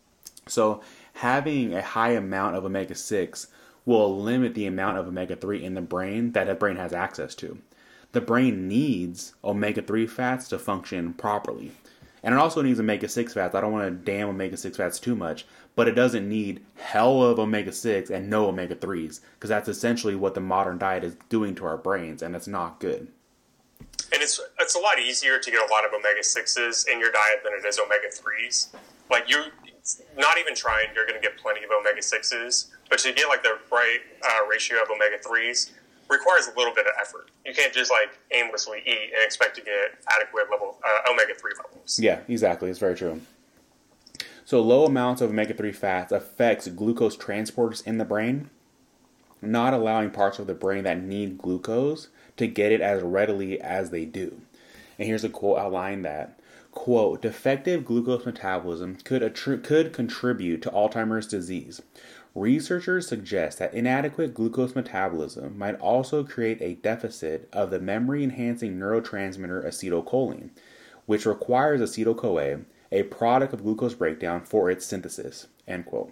So having a high amount of omega six will limit the amount of omega three in the brain that the brain has access to. The brain needs omega three fats to function properly. And it also needs omega six fats. I don't want to damn omega six fats too much, but it doesn't need hell of omega six and no omega threes, because that's essentially what the modern diet is doing to our brains, and it's not good. And it's it's a lot easier to get a lot of omega sixes in your diet than it is omega threes. Like, you're not even trying, you're going to get plenty of omega sixes, but to get like the right uh, ratio of omega threes requires a little bit of effort. You can't just like aimlessly eat and expect to get adequate level uh, omega three levels. Yeah, exactly. It's very true. So low amounts of omega three fats affects glucose transporters in the brain, not allowing parts of the brain that need glucose to get it as readily as they do. And here's a quote outlining that. Quote, defective glucose metabolism could attri- could contribute to Alzheimer's disease. Researchers suggest that inadequate glucose metabolism might also create a deficit of the memory-enhancing neurotransmitter acetylcholine, which requires acetyl-CoA, a product of glucose breakdown, for its synthesis. End quote.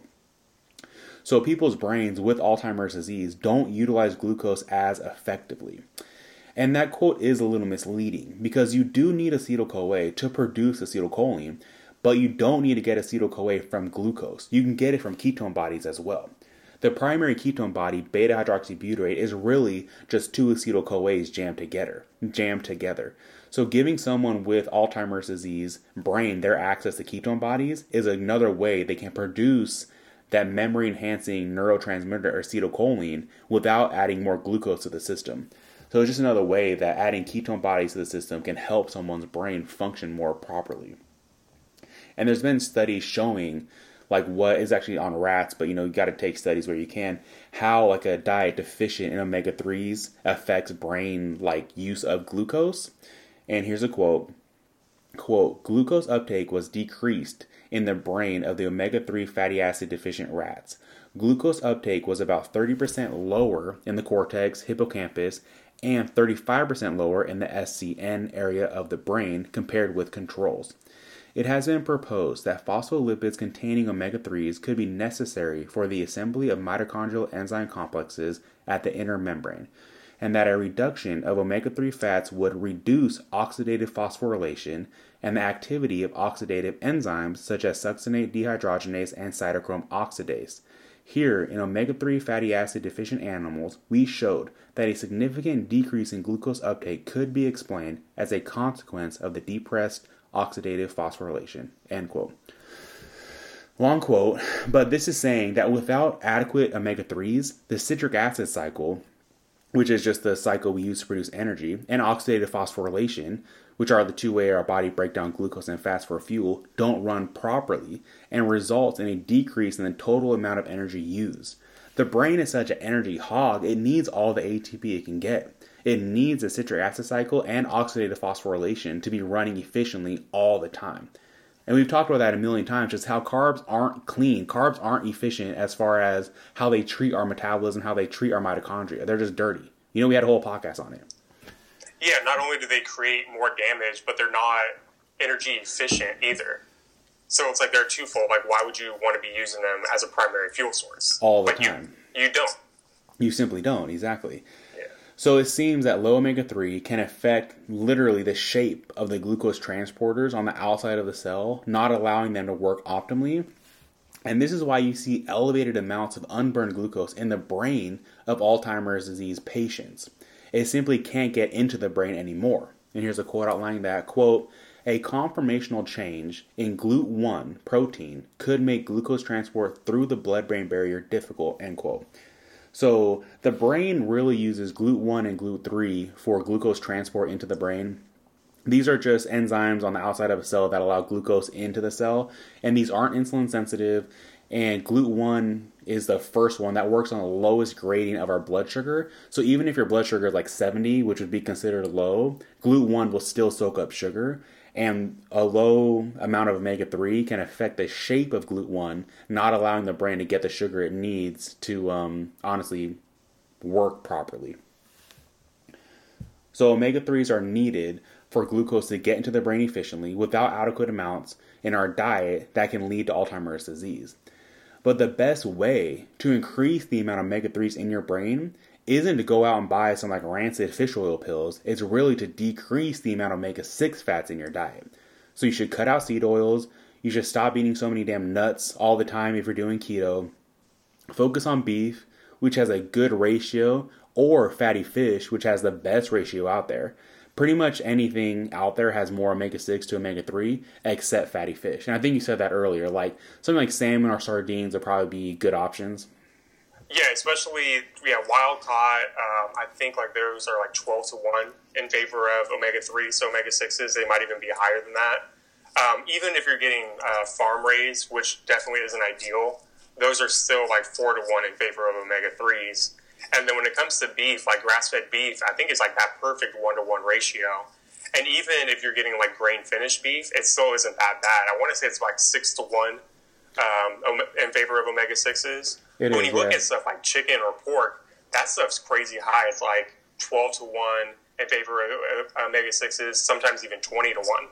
So people's brains with Alzheimer's disease don't utilize glucose as effectively. And that quote is a little misleading because you do need acetyl-CoA to produce acetylcholine, but you don't need to get acetyl-CoA from glucose. You can get it from ketone bodies as well. The primary ketone body, beta-hydroxybutyrate, is really just two acetyl-CoAs jammed together. Jammed together. So giving someone with Alzheimer's disease brain their access to ketone bodies is another way they can produce that memory-enhancing neurotransmitter acetylcholine without adding more glucose to the system. So it's just another way that adding ketone bodies to the system can help someone's brain function more properly. And there's been studies showing, like, what is actually on rats, but, you know, you got to take studies where you can, how, like, a diet deficient in omega threes affects brain, like, use of glucose. And here's a quote. Quote, glucose uptake was decreased in the brain of the omega three fatty acid deficient rats. Glucose uptake was about thirty percent lower in the cortex, hippocampus, and thirty-five percent lower in the S C N area of the brain compared with controls. It has been proposed that phospholipids containing omega threes could be necessary for the assembly of mitochondrial enzyme complexes at the inner membrane, and that a reduction of omega three fats would reduce oxidative phosphorylation and the activity of oxidative enzymes such as succinate dehydrogenase and cytochrome oxidase. Here, in omega three fatty acid deficient animals, we showed that a significant decrease in glucose uptake could be explained as a consequence of the depressed oxidative phosphorylation. End quote. Long quote, but this is saying that without adequate omega threes, the citric acid cycle which is just the cycle we use to produce energy, and oxidative phosphorylation, which are the two ways our body break down glucose and fats for fuel, don't run properly and results in a decrease in the total amount of energy used. The brain is such an energy hog, it needs all the A T P it can get. It needs a citric acid cycle and oxidative phosphorylation to be running efficiently all the time. And we've talked about that a million times, just how carbs aren't clean. Carbs aren't efficient as far as how they treat our metabolism, how they treat our mitochondria. They're just dirty. You know, we had a whole podcast on it. Yeah, not only do they create more damage, but they're not energy efficient either. So it's like they're twofold. Like, why would you want to be using them as a primary fuel source? All the like time. You, you don't. You simply don't, exactly. Yeah. So it seems that low omega three can affect literally the shape of the glucose transporters on the outside of the cell, not allowing them to work optimally. And this is why you see elevated amounts of unburned glucose in the brain of Alzheimer's disease patients. It simply can't get into the brain anymore. And here's a quote outlining that. Quote, a conformational change in G L U T one protein could make glucose transport through the blood-brain barrier difficult, end quote. So the brain really uses G L U T one and G L U T three for glucose transport into the brain. These are just enzymes on the outside of a cell that allow glucose into the cell, and these aren't insulin sensitive. And G L U T one is the first one that works on the lowest grading of our blood sugar. So even if your blood sugar is like seventy, which would be considered low, G L U T one will still soak up sugar. And a low amount of omega three can affect the shape of G L U T one, not allowing the brain to get the sugar it needs to um, honestly work properly. So omega threes are needed for glucose to get into the brain efficiently without adequate amounts in our diet that can lead to Alzheimer's disease. But the best way to increase the amount of omega threes in your brain isn't to go out and buy some like rancid fish oil pills. It's really to decrease the amount of omega six fats in your diet. So you should cut out seed oils. You should stop eating so many damn nuts all the time if you're doing keto. Focus on beef, which has a good ratio, or fatty fish, which has the best ratio out there. Pretty much anything out there has more omega six to omega three except fatty fish. And I think you said that earlier. Like something like salmon or sardines would probably be good options. Yeah, especially yeah, wild caught. Um, I think like those are like twelve to one in favor of omega three. So omega sixes, they might even be higher than that. Um, even if you're getting uh, farm raised, which definitely isn't ideal, those are still like four to one in favor of omega threes. And then when it comes to beef, like grass-fed beef, I think it's like that perfect one-to-one ratio. And even if you're getting like grain-finished beef, it still isn't that bad. I want to say it's like six to one um, in favor of omega sixes. It when is, you look yeah. at stuff like chicken or pork, that stuff's crazy high. It's like twelve to one in favor of omega sixes, sometimes even twenty to one.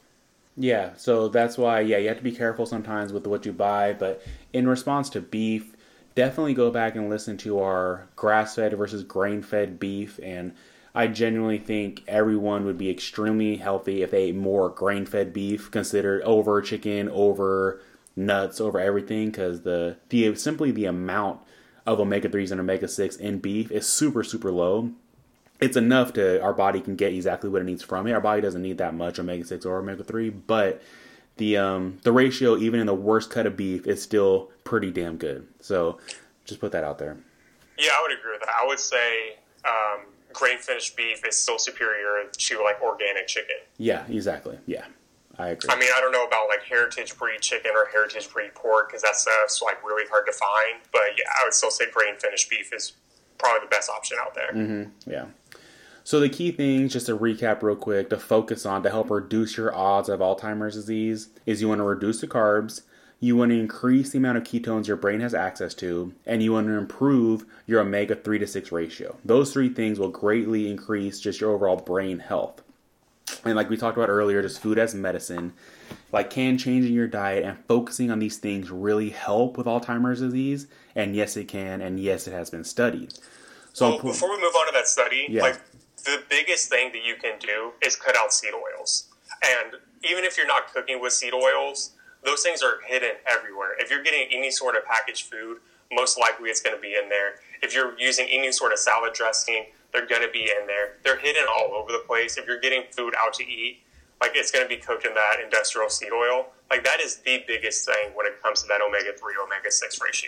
Yeah, so that's why, yeah, you have to be careful sometimes with what you buy. But in response to beef, definitely go back and listen to our grass-fed versus grain-fed beef. And I genuinely think everyone would be extremely healthy if they ate more grain-fed beef, considered over chicken, over nuts, over everything, because the, the simply the amount of omega threes and omega six in beef is super, super low. It's enough to, our body can get exactly what it needs from it. Our body doesn't need that much omega six or omega three, but the um, the ratio, even in the worst cut of beef, is still pretty damn good. So just put that out there. Yeah, I would agree with that. I would say um, grain-finished beef is still superior to like organic chicken. Yeah, exactly. Yeah, I agree. I mean, I don't know about like heritage breed chicken or heritage breed pork because that stuff's like really hard to find. But yeah, I would still say grain-finished beef is probably the best option out there. Mm-hmm. Yeah. So the key things, just to recap real quick, to focus on to help reduce your odds of Alzheimer's disease is you want to reduce the carbs, you want to increase the amount of ketones your brain has access to, and you want to improve your omega three to six ratio. Those three things will greatly increase just your overall brain health. And like we talked about earlier, just food as medicine, like can changing your diet and focusing on these things really help with Alzheimer's disease? And yes, it can, and yes, it has been studied. So well, before we move on to that study, yeah. like the biggest thing that you can do is cut out seed oils. And even if you're not cooking with seed oils, those things are hidden everywhere. If you're getting any sort of packaged food, most likely it's going to be in there. If you're using any sort of salad dressing, they're going to be in there. They're hidden all over the place. If you're getting food out to eat, like it's going to be cooked in that industrial seed oil. Like that is the biggest thing when it comes to that omega three, omega six ratio.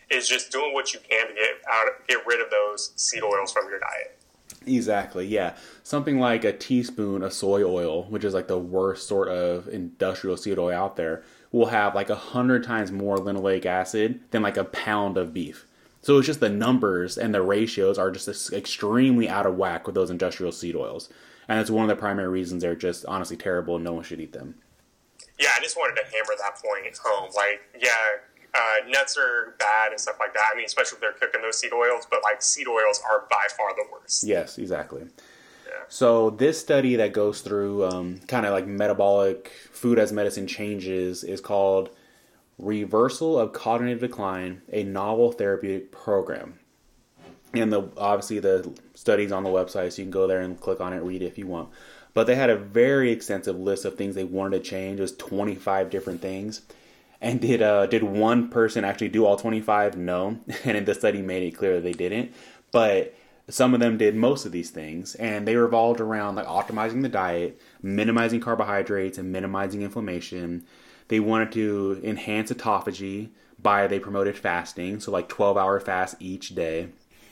is just doing what you can to get out, get rid of those seed oils from your diet. Exactly, yeah. Something like a teaspoon of soy oil, which is like the worst sort of industrial seed oil out there, will have like a hundred times more linoleic acid than like a pound of beef. So it's just the numbers and the ratios are just extremely out of whack with those industrial seed oils. And that's one of the primary reasons they're just honestly terrible and no one should eat them. Yeah, I just wanted to hammer that point home. Like, yeah, uh, nuts are bad and stuff like that. I mean, especially if they're cooking those seed oils, but like seed oils are by far the worst. Yes, exactly. Yeah. So this study that goes through um, kind of like metabolic food as medicine changes is called Reversal of Cognitive Decline, a Novel Therapeutic Program. And the obviously the study's on the website, so you can go there and click on it, read it if you want. But they had a very extensive list of things they wanted to change. It was twenty-five different things. And did uh, did one person actually do all twenty-five? No. And in the study made it clear that they didn't. But some of them did most of these things. And they revolved around like optimizing the diet, minimizing carbohydrates, and minimizing inflammation. They wanted to enhance autophagy by, they promoted fasting. So like twelve hour fast each day.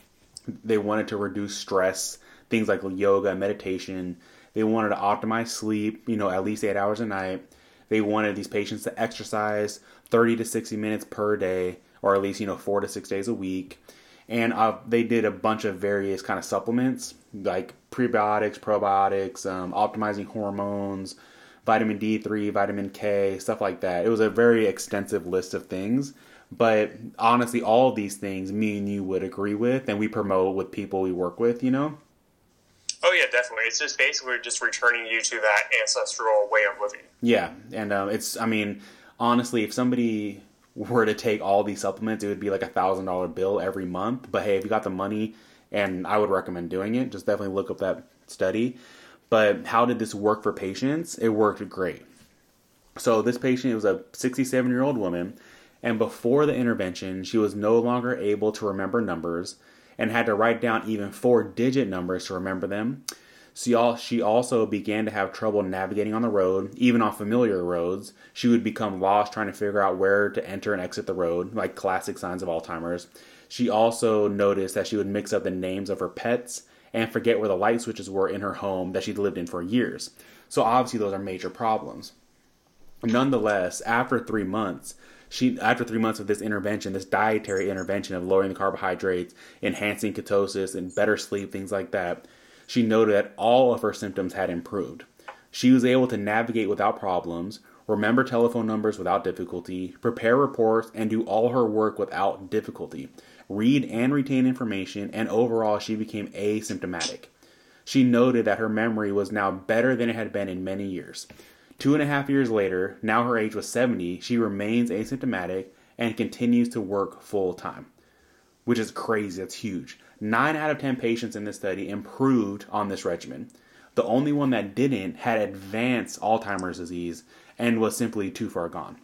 They wanted to reduce stress, things like yoga and meditation. They wanted to optimize sleep, you know, at least eight hours a night. They wanted these patients to exercise thirty to sixty minutes per day, or at least, you know, four to six days a week. And uh, they did a bunch of various kind of supplements, like prebiotics, probiotics, um, optimizing hormones, vitamin D three, vitamin K, stuff like that. It was a very extensive list of things. But honestly, all of these things me and you would agree with, and we promote with people we work with, you know? Oh, yeah, definitely. It's just basically just returning you to that ancestral way of living. Yeah, and um, it's, I mean, honestly, if somebody were to take all these supplements, it would be like a one thousand dollars bill every month. But hey, if you got the money, and I would recommend doing it, just definitely look up that study. But how did this work for patients? It worked great. So this patient was a sixty-seven-year-old woman, and before the intervention, she was no longer able to remember numbers and had to write down even four-digit numbers to remember them. So she also began to have trouble navigating on the road, even on familiar roads. She would become lost trying to figure out where to enter and exit the road, like classic signs of Alzheimer's. She also noticed that she would mix up the names of her pets and forget where the light switches were in her home that she'd lived in for years. So obviously those are major problems. Nonetheless, after three months, She, after three months of this intervention, this dietary intervention of lowering the carbohydrates, enhancing ketosis, and better sleep, things like that, she noted that all of her symptoms had improved. She was able to navigate without problems, remember telephone numbers without difficulty, prepare reports, and do all her work without difficulty, read and retain information, and overall she became asymptomatic. She noted that her memory was now better than it had been in many years. Two and a half years later, now her age was seventy, she remains asymptomatic and continues to work full time, which is crazy. That's huge. Nine out of ten patients in this study improved on this regimen. The only one that didn't had advanced Alzheimer's disease and was simply too far gone.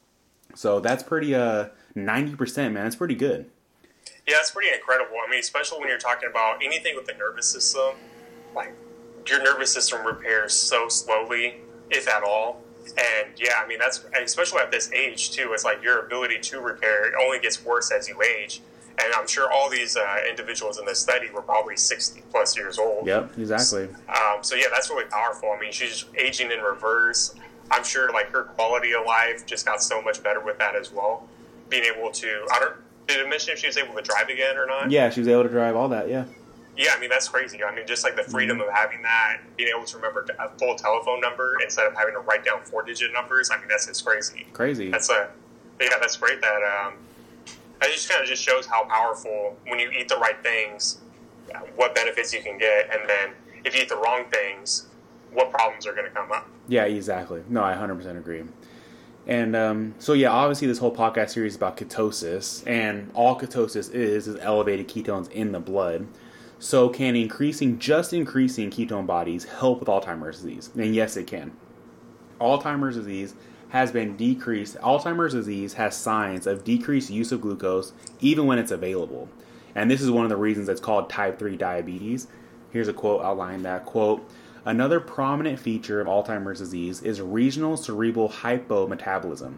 So that's pretty, uh, ninety percent, man. That's pretty good. Yeah, that's pretty incredible. I mean, especially when you're talking about anything with the nervous system, like your nervous system repairs so slowly, if at all. And yeah, I mean, that's especially at this age too. It's like your ability to repair, it only gets worse as you age. And I'm sure all these uh, individuals in this study were probably sixty plus years old. Yep, exactly. Um, so yeah, that's really powerful. I mean, she's aging in reverse. I'm sure like her quality of life just got so much better with that as well. Being able to, I don't, did it mention if she was able to drive again or not? Yeah, she was able to drive all that, yeah. Yeah, I mean, that's crazy. I mean, just like the freedom of having that, being able to remember a full telephone number instead of having to write down four-digit numbers, I mean, that's just crazy. Crazy. That's a, yeah, that's great that, um, it just kind of just shows how powerful, when you eat the right things, what benefits you can get, and then if you eat the wrong things, what problems are going to come up. Yeah, exactly. No, I one hundred percent agree. And um, so, yeah, obviously this whole podcast series is about ketosis, and all ketosis is is elevated ketones in the blood. So can increasing, just increasing ketone bodies help with Alzheimer's disease? And yes, it can. Alzheimer's disease has been decreased. Alzheimer's disease has signs of decreased use of glucose even when it's available. And this is one of the reasons it's called type three diabetes. Here's a quote outlining that. Quote, another prominent feature of Alzheimer's disease is regional cerebral hypometabolism.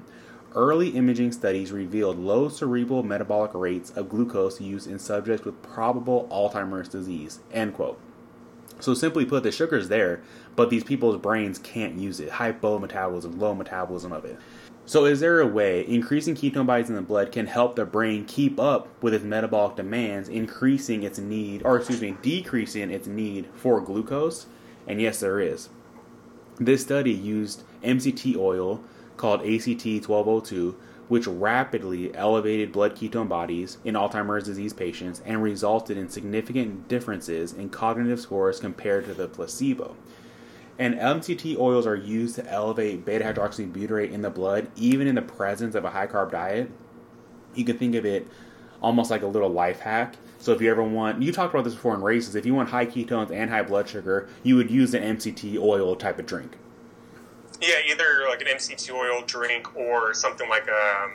Early imaging studies revealed low cerebral metabolic rates of glucose used in subjects with probable Alzheimer's disease, end quote. So simply put, the sugar's there, but these people's brains can't use it. Hypometabolism, low metabolism of it. So is there a way increasing ketone bodies in the blood can help the brain keep up with its metabolic demands, increasing its need, or excuse me, decreasing its need for glucose? And yes, there is. This study used M C T oil called A C T twelve oh two, which rapidly elevated blood ketone bodies in Alzheimer's disease patients and resulted in significant differences in cognitive scores compared to the placebo. And M C T oils are used to elevate beta-hydroxybutyrate in the blood, even in the presence of a high-carb diet. You can think of it almost like a little life hack. So if you ever want, you talked about this before in races, if you want high ketones and high blood sugar, you would use an M C T oil type of drink. Yeah, either like an M C T oil drink or something like um,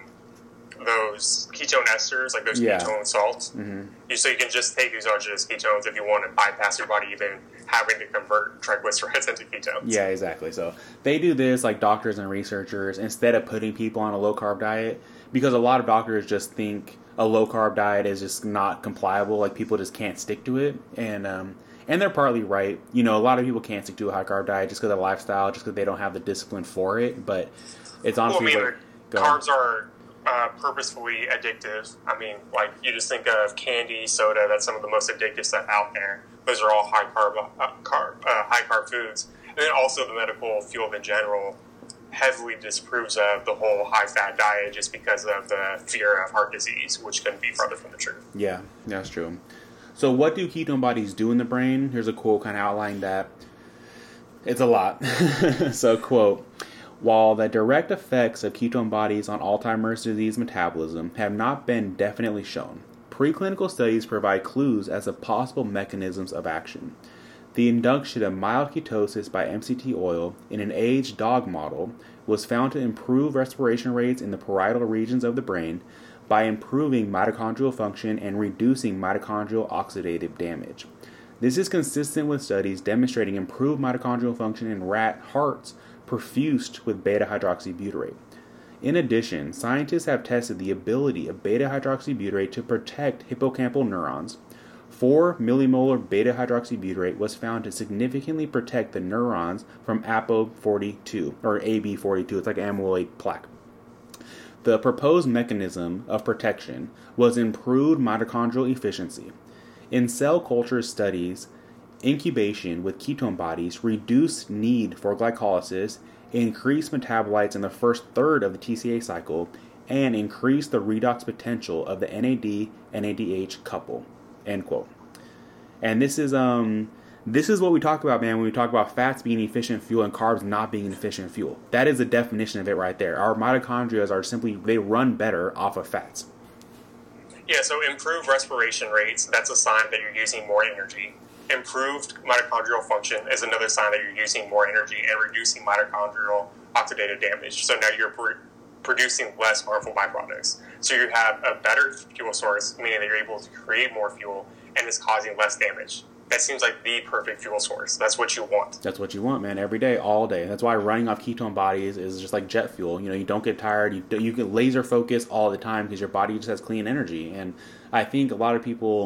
those ketone esters, like those Yeah. ketone salts. Mm-hmm. You, so you can just take exogenous ketones if you want to bypass your body even having to convert triglycerides into ketones. Yeah, exactly. So they do this, like doctors and researchers, instead of putting people on a low-carb diet, because a lot of doctors just think a low-carb diet is just not compliable, like people just can't stick to it, and um, and they're partly right. You know, a lot of people can't stick to a high-carb diet just because of their lifestyle, just because they don't have the discipline for it, but it's honestly... Well, I mean, like, carbs are uh, purposefully addictive. I mean, like, you just think of candy, soda, that's some of the most addictive stuff out there. Those are all high-carb uh, carb, uh, high-carb foods. And then also the medical field in general heavily disapproves of the whole high-fat diet just because of the fear of heart disease, which couldn't be further from the truth. Yeah, that's true. So what do ketone bodies do in the brain? Here's a quote kind of outlining that. It's a lot. So, quote, while the direct effects of ketone bodies on Alzheimer's disease metabolism have not been definitely shown, preclinical studies provide clues as to possible mechanisms of action. The induction of mild ketosis by M C T oil in an aged dog model was found to improve respiration rates in the parietal regions of the brain by improving mitochondrial function and reducing mitochondrial oxidative damage. This is consistent with studies demonstrating improved mitochondrial function in rat hearts perfused with beta-hydroxybutyrate. In addition, scientists have tested the ability of beta-hydroxybutyrate to protect hippocampal neurons. four millimolar beta-hydroxybutyrate was found to significantly protect the neurons from A P O forty-two, or A B forty-two. It's like amyloid plaque. The proposed mechanism of protection was improved mitochondrial efficiency. In cell culture studies, incubation with ketone bodies reduced need for glycolysis, increased metabolites in the first third of the T C A cycle, and increased the redox potential of the N A D N A D H couple. End quote. And this is um this is what we talk about, man, when we talk about fats being efficient fuel and carbs not being efficient fuel. That is the definition of it right there. Our mitochondria are simply, they run better off of fats. Yeah, so improved respiration rates, that's a sign that you're using more energy. Improved mitochondrial function is another sign that you're using more energy and reducing mitochondrial oxidative damage. So now you're pr- producing less harmful byproducts. So you have a better fuel source, meaning that you're able to create more fuel and it's causing less damage. That seems like the perfect fuel source. That's what you want. That's what you want, man, every day, all day. That's why running off ketone bodies is just like jet fuel. You know, you don't get tired. You you can laser focus all the time because your body just has clean energy. And I think a lot of people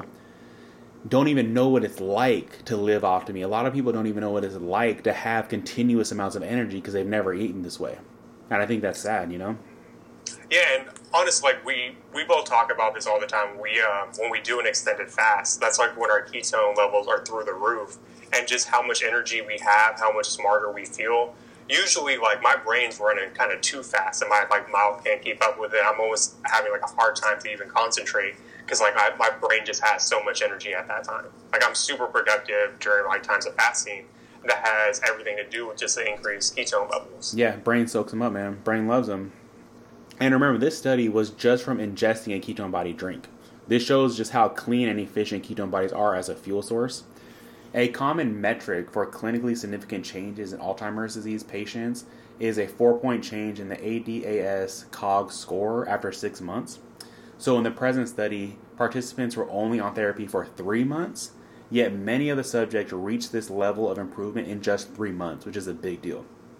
don't even know what it's like to live optimally. A lot of people don't even know what it's like to have continuous amounts of energy because they've never eaten this way. And I think that's sad, you know? Yeah, and honestly, like we, we both talk about this all the time. We um, when we do an extended fast, that's like when our ketone levels are through the roof, and just how much energy we have, how much smarter we feel. Usually, like my brain's running kind of too fast, and my like mouth can't keep up with it. I'm almost having like a hard time to even concentrate because like I, my brain just has so much energy at that time. Like I'm super productive during like times of fasting. That has everything to do with just the increased ketone levels. Yeah, brain soaks them up, man. Brain loves them. And remember, this study was just from ingesting a ketone body drink. This shows just how clean and efficient ketone bodies are as a fuel source. A common metric for clinically significant changes in Alzheimer's disease patients is a four-point change in the A D A S C O G score after six months. So in the present study, participants were only on therapy for three months, yet many of the subjects reached this level of improvement in just three months, which is a big deal.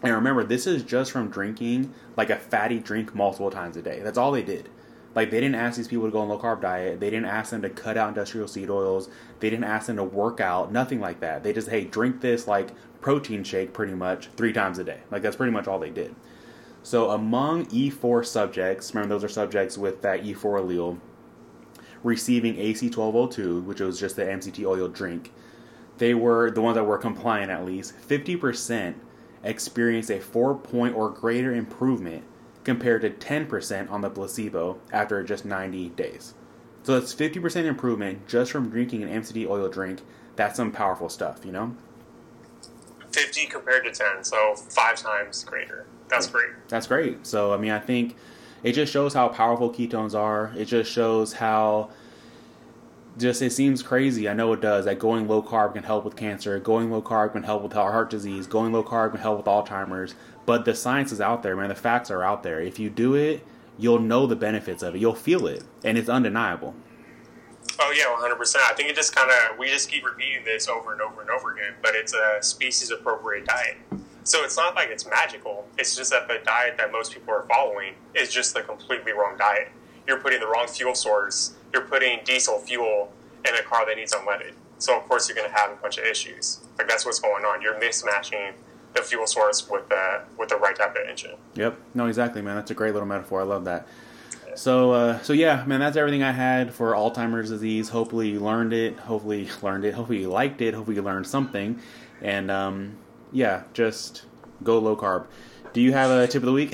And remember, this is just from drinking like a fatty drink multiple times a day. That's all they did. Like, they didn't ask these people to go on a low-carb diet. They didn't ask them to cut out industrial seed oils. They didn't ask them to work out. Nothing like that. They just, hey, drink this, like, protein shake pretty much three times a day. Like, that's pretty much all they did. So among E four subjects, remember those are subjects with that E four allele, receiving A C twelve oh two, which was just the M C T oil drink, they were, the ones that were compliant at least, fifty percent experienced a four-point or greater improvement compared to ten percent on the placebo after just ninety days. So that's fifty percent improvement just from drinking an M C T oil drink. That's some powerful stuff, you know? fifty compared to ten, so five times greater. That's great. That's great. So, I mean, I think it just shows how powerful ketones are. It just shows how just, it seems crazy. I know it does, that going low carb can help with cancer. Going low carb can help with heart disease. Going low carb can help with Alzheimer's. But the science is out there, man. The facts are out there. If you do it, you'll know the benefits of it. You'll feel it. And it's undeniable. Oh, yeah, one hundred percent. I think it just kind of, we just keep repeating this over and over and over again, but it's a species-appropriate diet. So it's not like it's magical. It's just that the diet that most people are following is just the completely wrong diet. You're putting the wrong fuel source. You're putting diesel fuel in a car that needs unleaded. So, of course, you're going to have a bunch of issues. Like, that's what's going on. You're mismatching the fuel source with the with the right type of engine. Yep. No, exactly, man. That's a great little metaphor. I love that. So, uh, so yeah, man, that's everything I had for Alzheimer's disease. Hopefully you learned it. Hopefully you learned it. Hopefully you liked it. Hopefully you learned something. And, um, yeah, just go low carb. Do you have a tip of the week?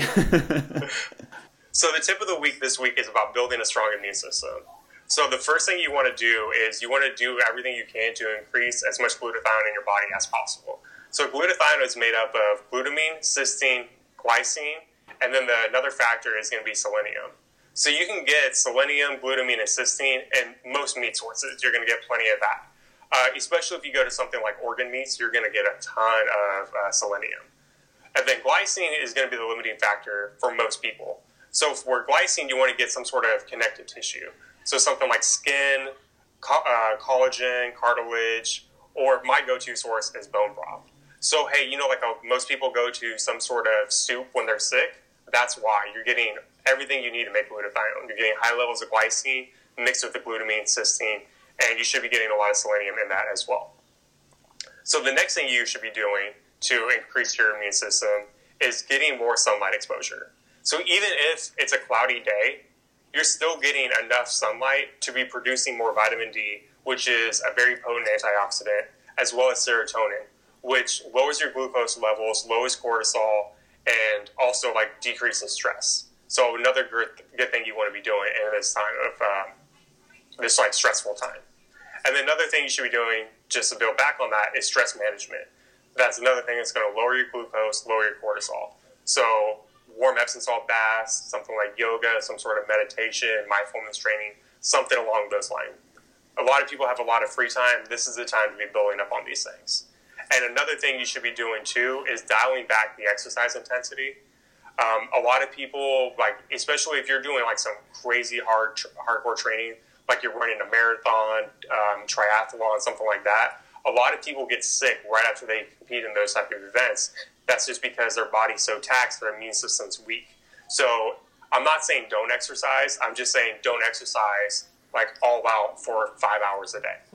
So the tip of the week this week is about building a strong immune system. So the first thing you want to do is you want to do everything you can to increase as much glutathione in your body as possible. So glutathione is made up of glutamine, cysteine, glycine, and then the, another factor is going to be selenium. So you can get selenium, glutamine, and cysteine in most meat sources. You're going to get plenty of that. Uh, especially if you go to something like organ meats, you're going to get a ton of uh, selenium. And then glycine is going to be the limiting factor for most people. So for glycine, you want to get some sort of connective tissue. So something like skin, co- uh, collagen, cartilage, or my go-to source is bone broth. So, hey, you know, like uh, most people go to some sort of soup when they're sick. That's why. You're getting everything you need to make glutathione. You're getting high levels of glycine mixed with the glutamine, cysteine, and you should be getting a lot of selenium in that as well. So the next thing you should be doing to increase your immune system is getting more sunlight exposure. So even if it's a cloudy day, you're still getting enough sunlight to be producing more vitamin D, which is a very potent antioxidant, as well as serotonin, which lowers your glucose levels, lowers cortisol, and also like decreases stress. So another good, good thing you want to be doing in this time of um, this like stressful time. And then another thing you should be doing, just to build back on that, is stress management. That's another thing that's going to lower your glucose, lower your cortisol. So warm Epsom salt baths, something like yoga, some sort of meditation, mindfulness training, something along those lines. A lot of people have a lot of free time. This is the time to be building up on these things. And another thing you should be doing too is dialing back the exercise intensity. Um, a lot of people, like, especially if you're doing like some crazy hard, hardcore training, like you're running a marathon, um, triathlon, something like that. A lot of people get sick right after they compete in those type of events. That's just because their body's so taxed, their immune system's weak. So I'm not saying don't exercise. I'm just saying don't exercise like all out for five hours a day.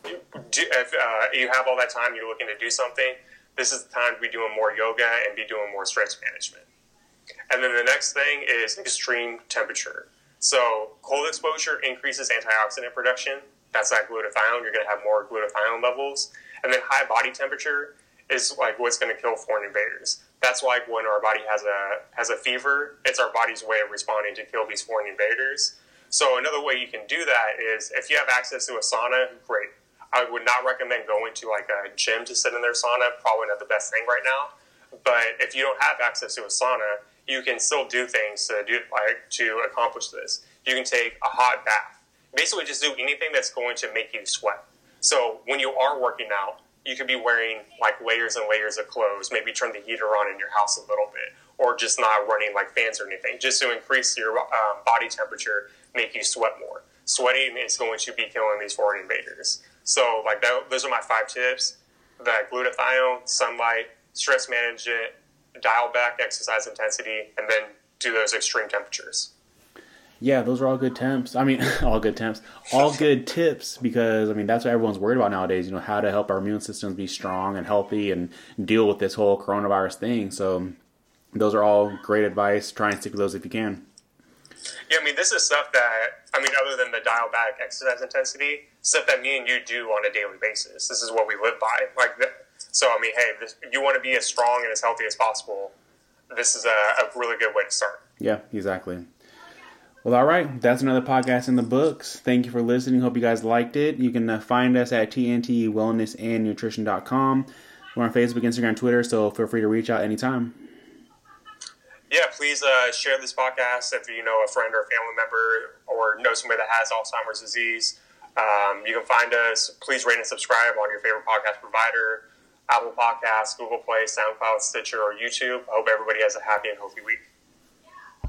Do, if uh, you have all that time, you're looking to do something, this is the time to be doing more yoga and be doing more stress management. And then the next thing is extreme temperature. So cold exposure increases antioxidant production. That's that glutathione. You're going to have more glutathione levels. And then high body temperature is like what's going to kill foreign invaders. That's why when our body has a has a fever, it's our body's way of responding to kill these foreign invaders. So another way you can do that is if you have access to a sauna, great. I would not recommend going to like a gym to sit in their sauna. Probably not the best thing right now. But if you don't have access to a sauna, you can still do things to do like to accomplish this. You can take a hot bath. Basically, just do anything that's going to make you sweat. So when you are working out, you could be wearing like layers and layers of clothes. Maybe turn the heater on in your house a little bit, or just not running like fans or anything, just to increase your um, body temperature, make you sweat more. Sweating is going to be killing these foreign invaders. So like that, those are my five tips: that glutathione, sunlight, stress management, dial back exercise intensity, and then do those extreme temperatures. Yeah, those are all good temps. I mean, all good temps. All good tips, because, I mean, that's what everyone's worried about nowadays, you know, how to help our immune systems be strong and healthy and deal with this whole coronavirus thing. So those are all great advice. Try and stick with those if you can. Yeah, I mean, this is stuff that, I mean, other than the dial back exercise intensity, stuff that me and you do on a daily basis. This is what we live by. Like, so, I mean, hey, this, you want to be as strong and as healthy as possible, this is a, a really good way to start. Yeah, exactly. Well, all right. That's another podcast in the books. Thank you for listening. Hope you guys liked it. You can uh, find us at T N T wellness and nutrition dot com. We're on Facebook, Instagram, Twitter, so feel free to reach out anytime. Yeah, please uh, share this podcast if you know a friend or a family member or know somebody that has Alzheimer's disease. Um, you can find us. Please rate and subscribe on your favorite podcast provider, Apple Podcasts, Google Play, SoundCloud, Stitcher, or YouTube. I hope everybody has a happy and healthy week.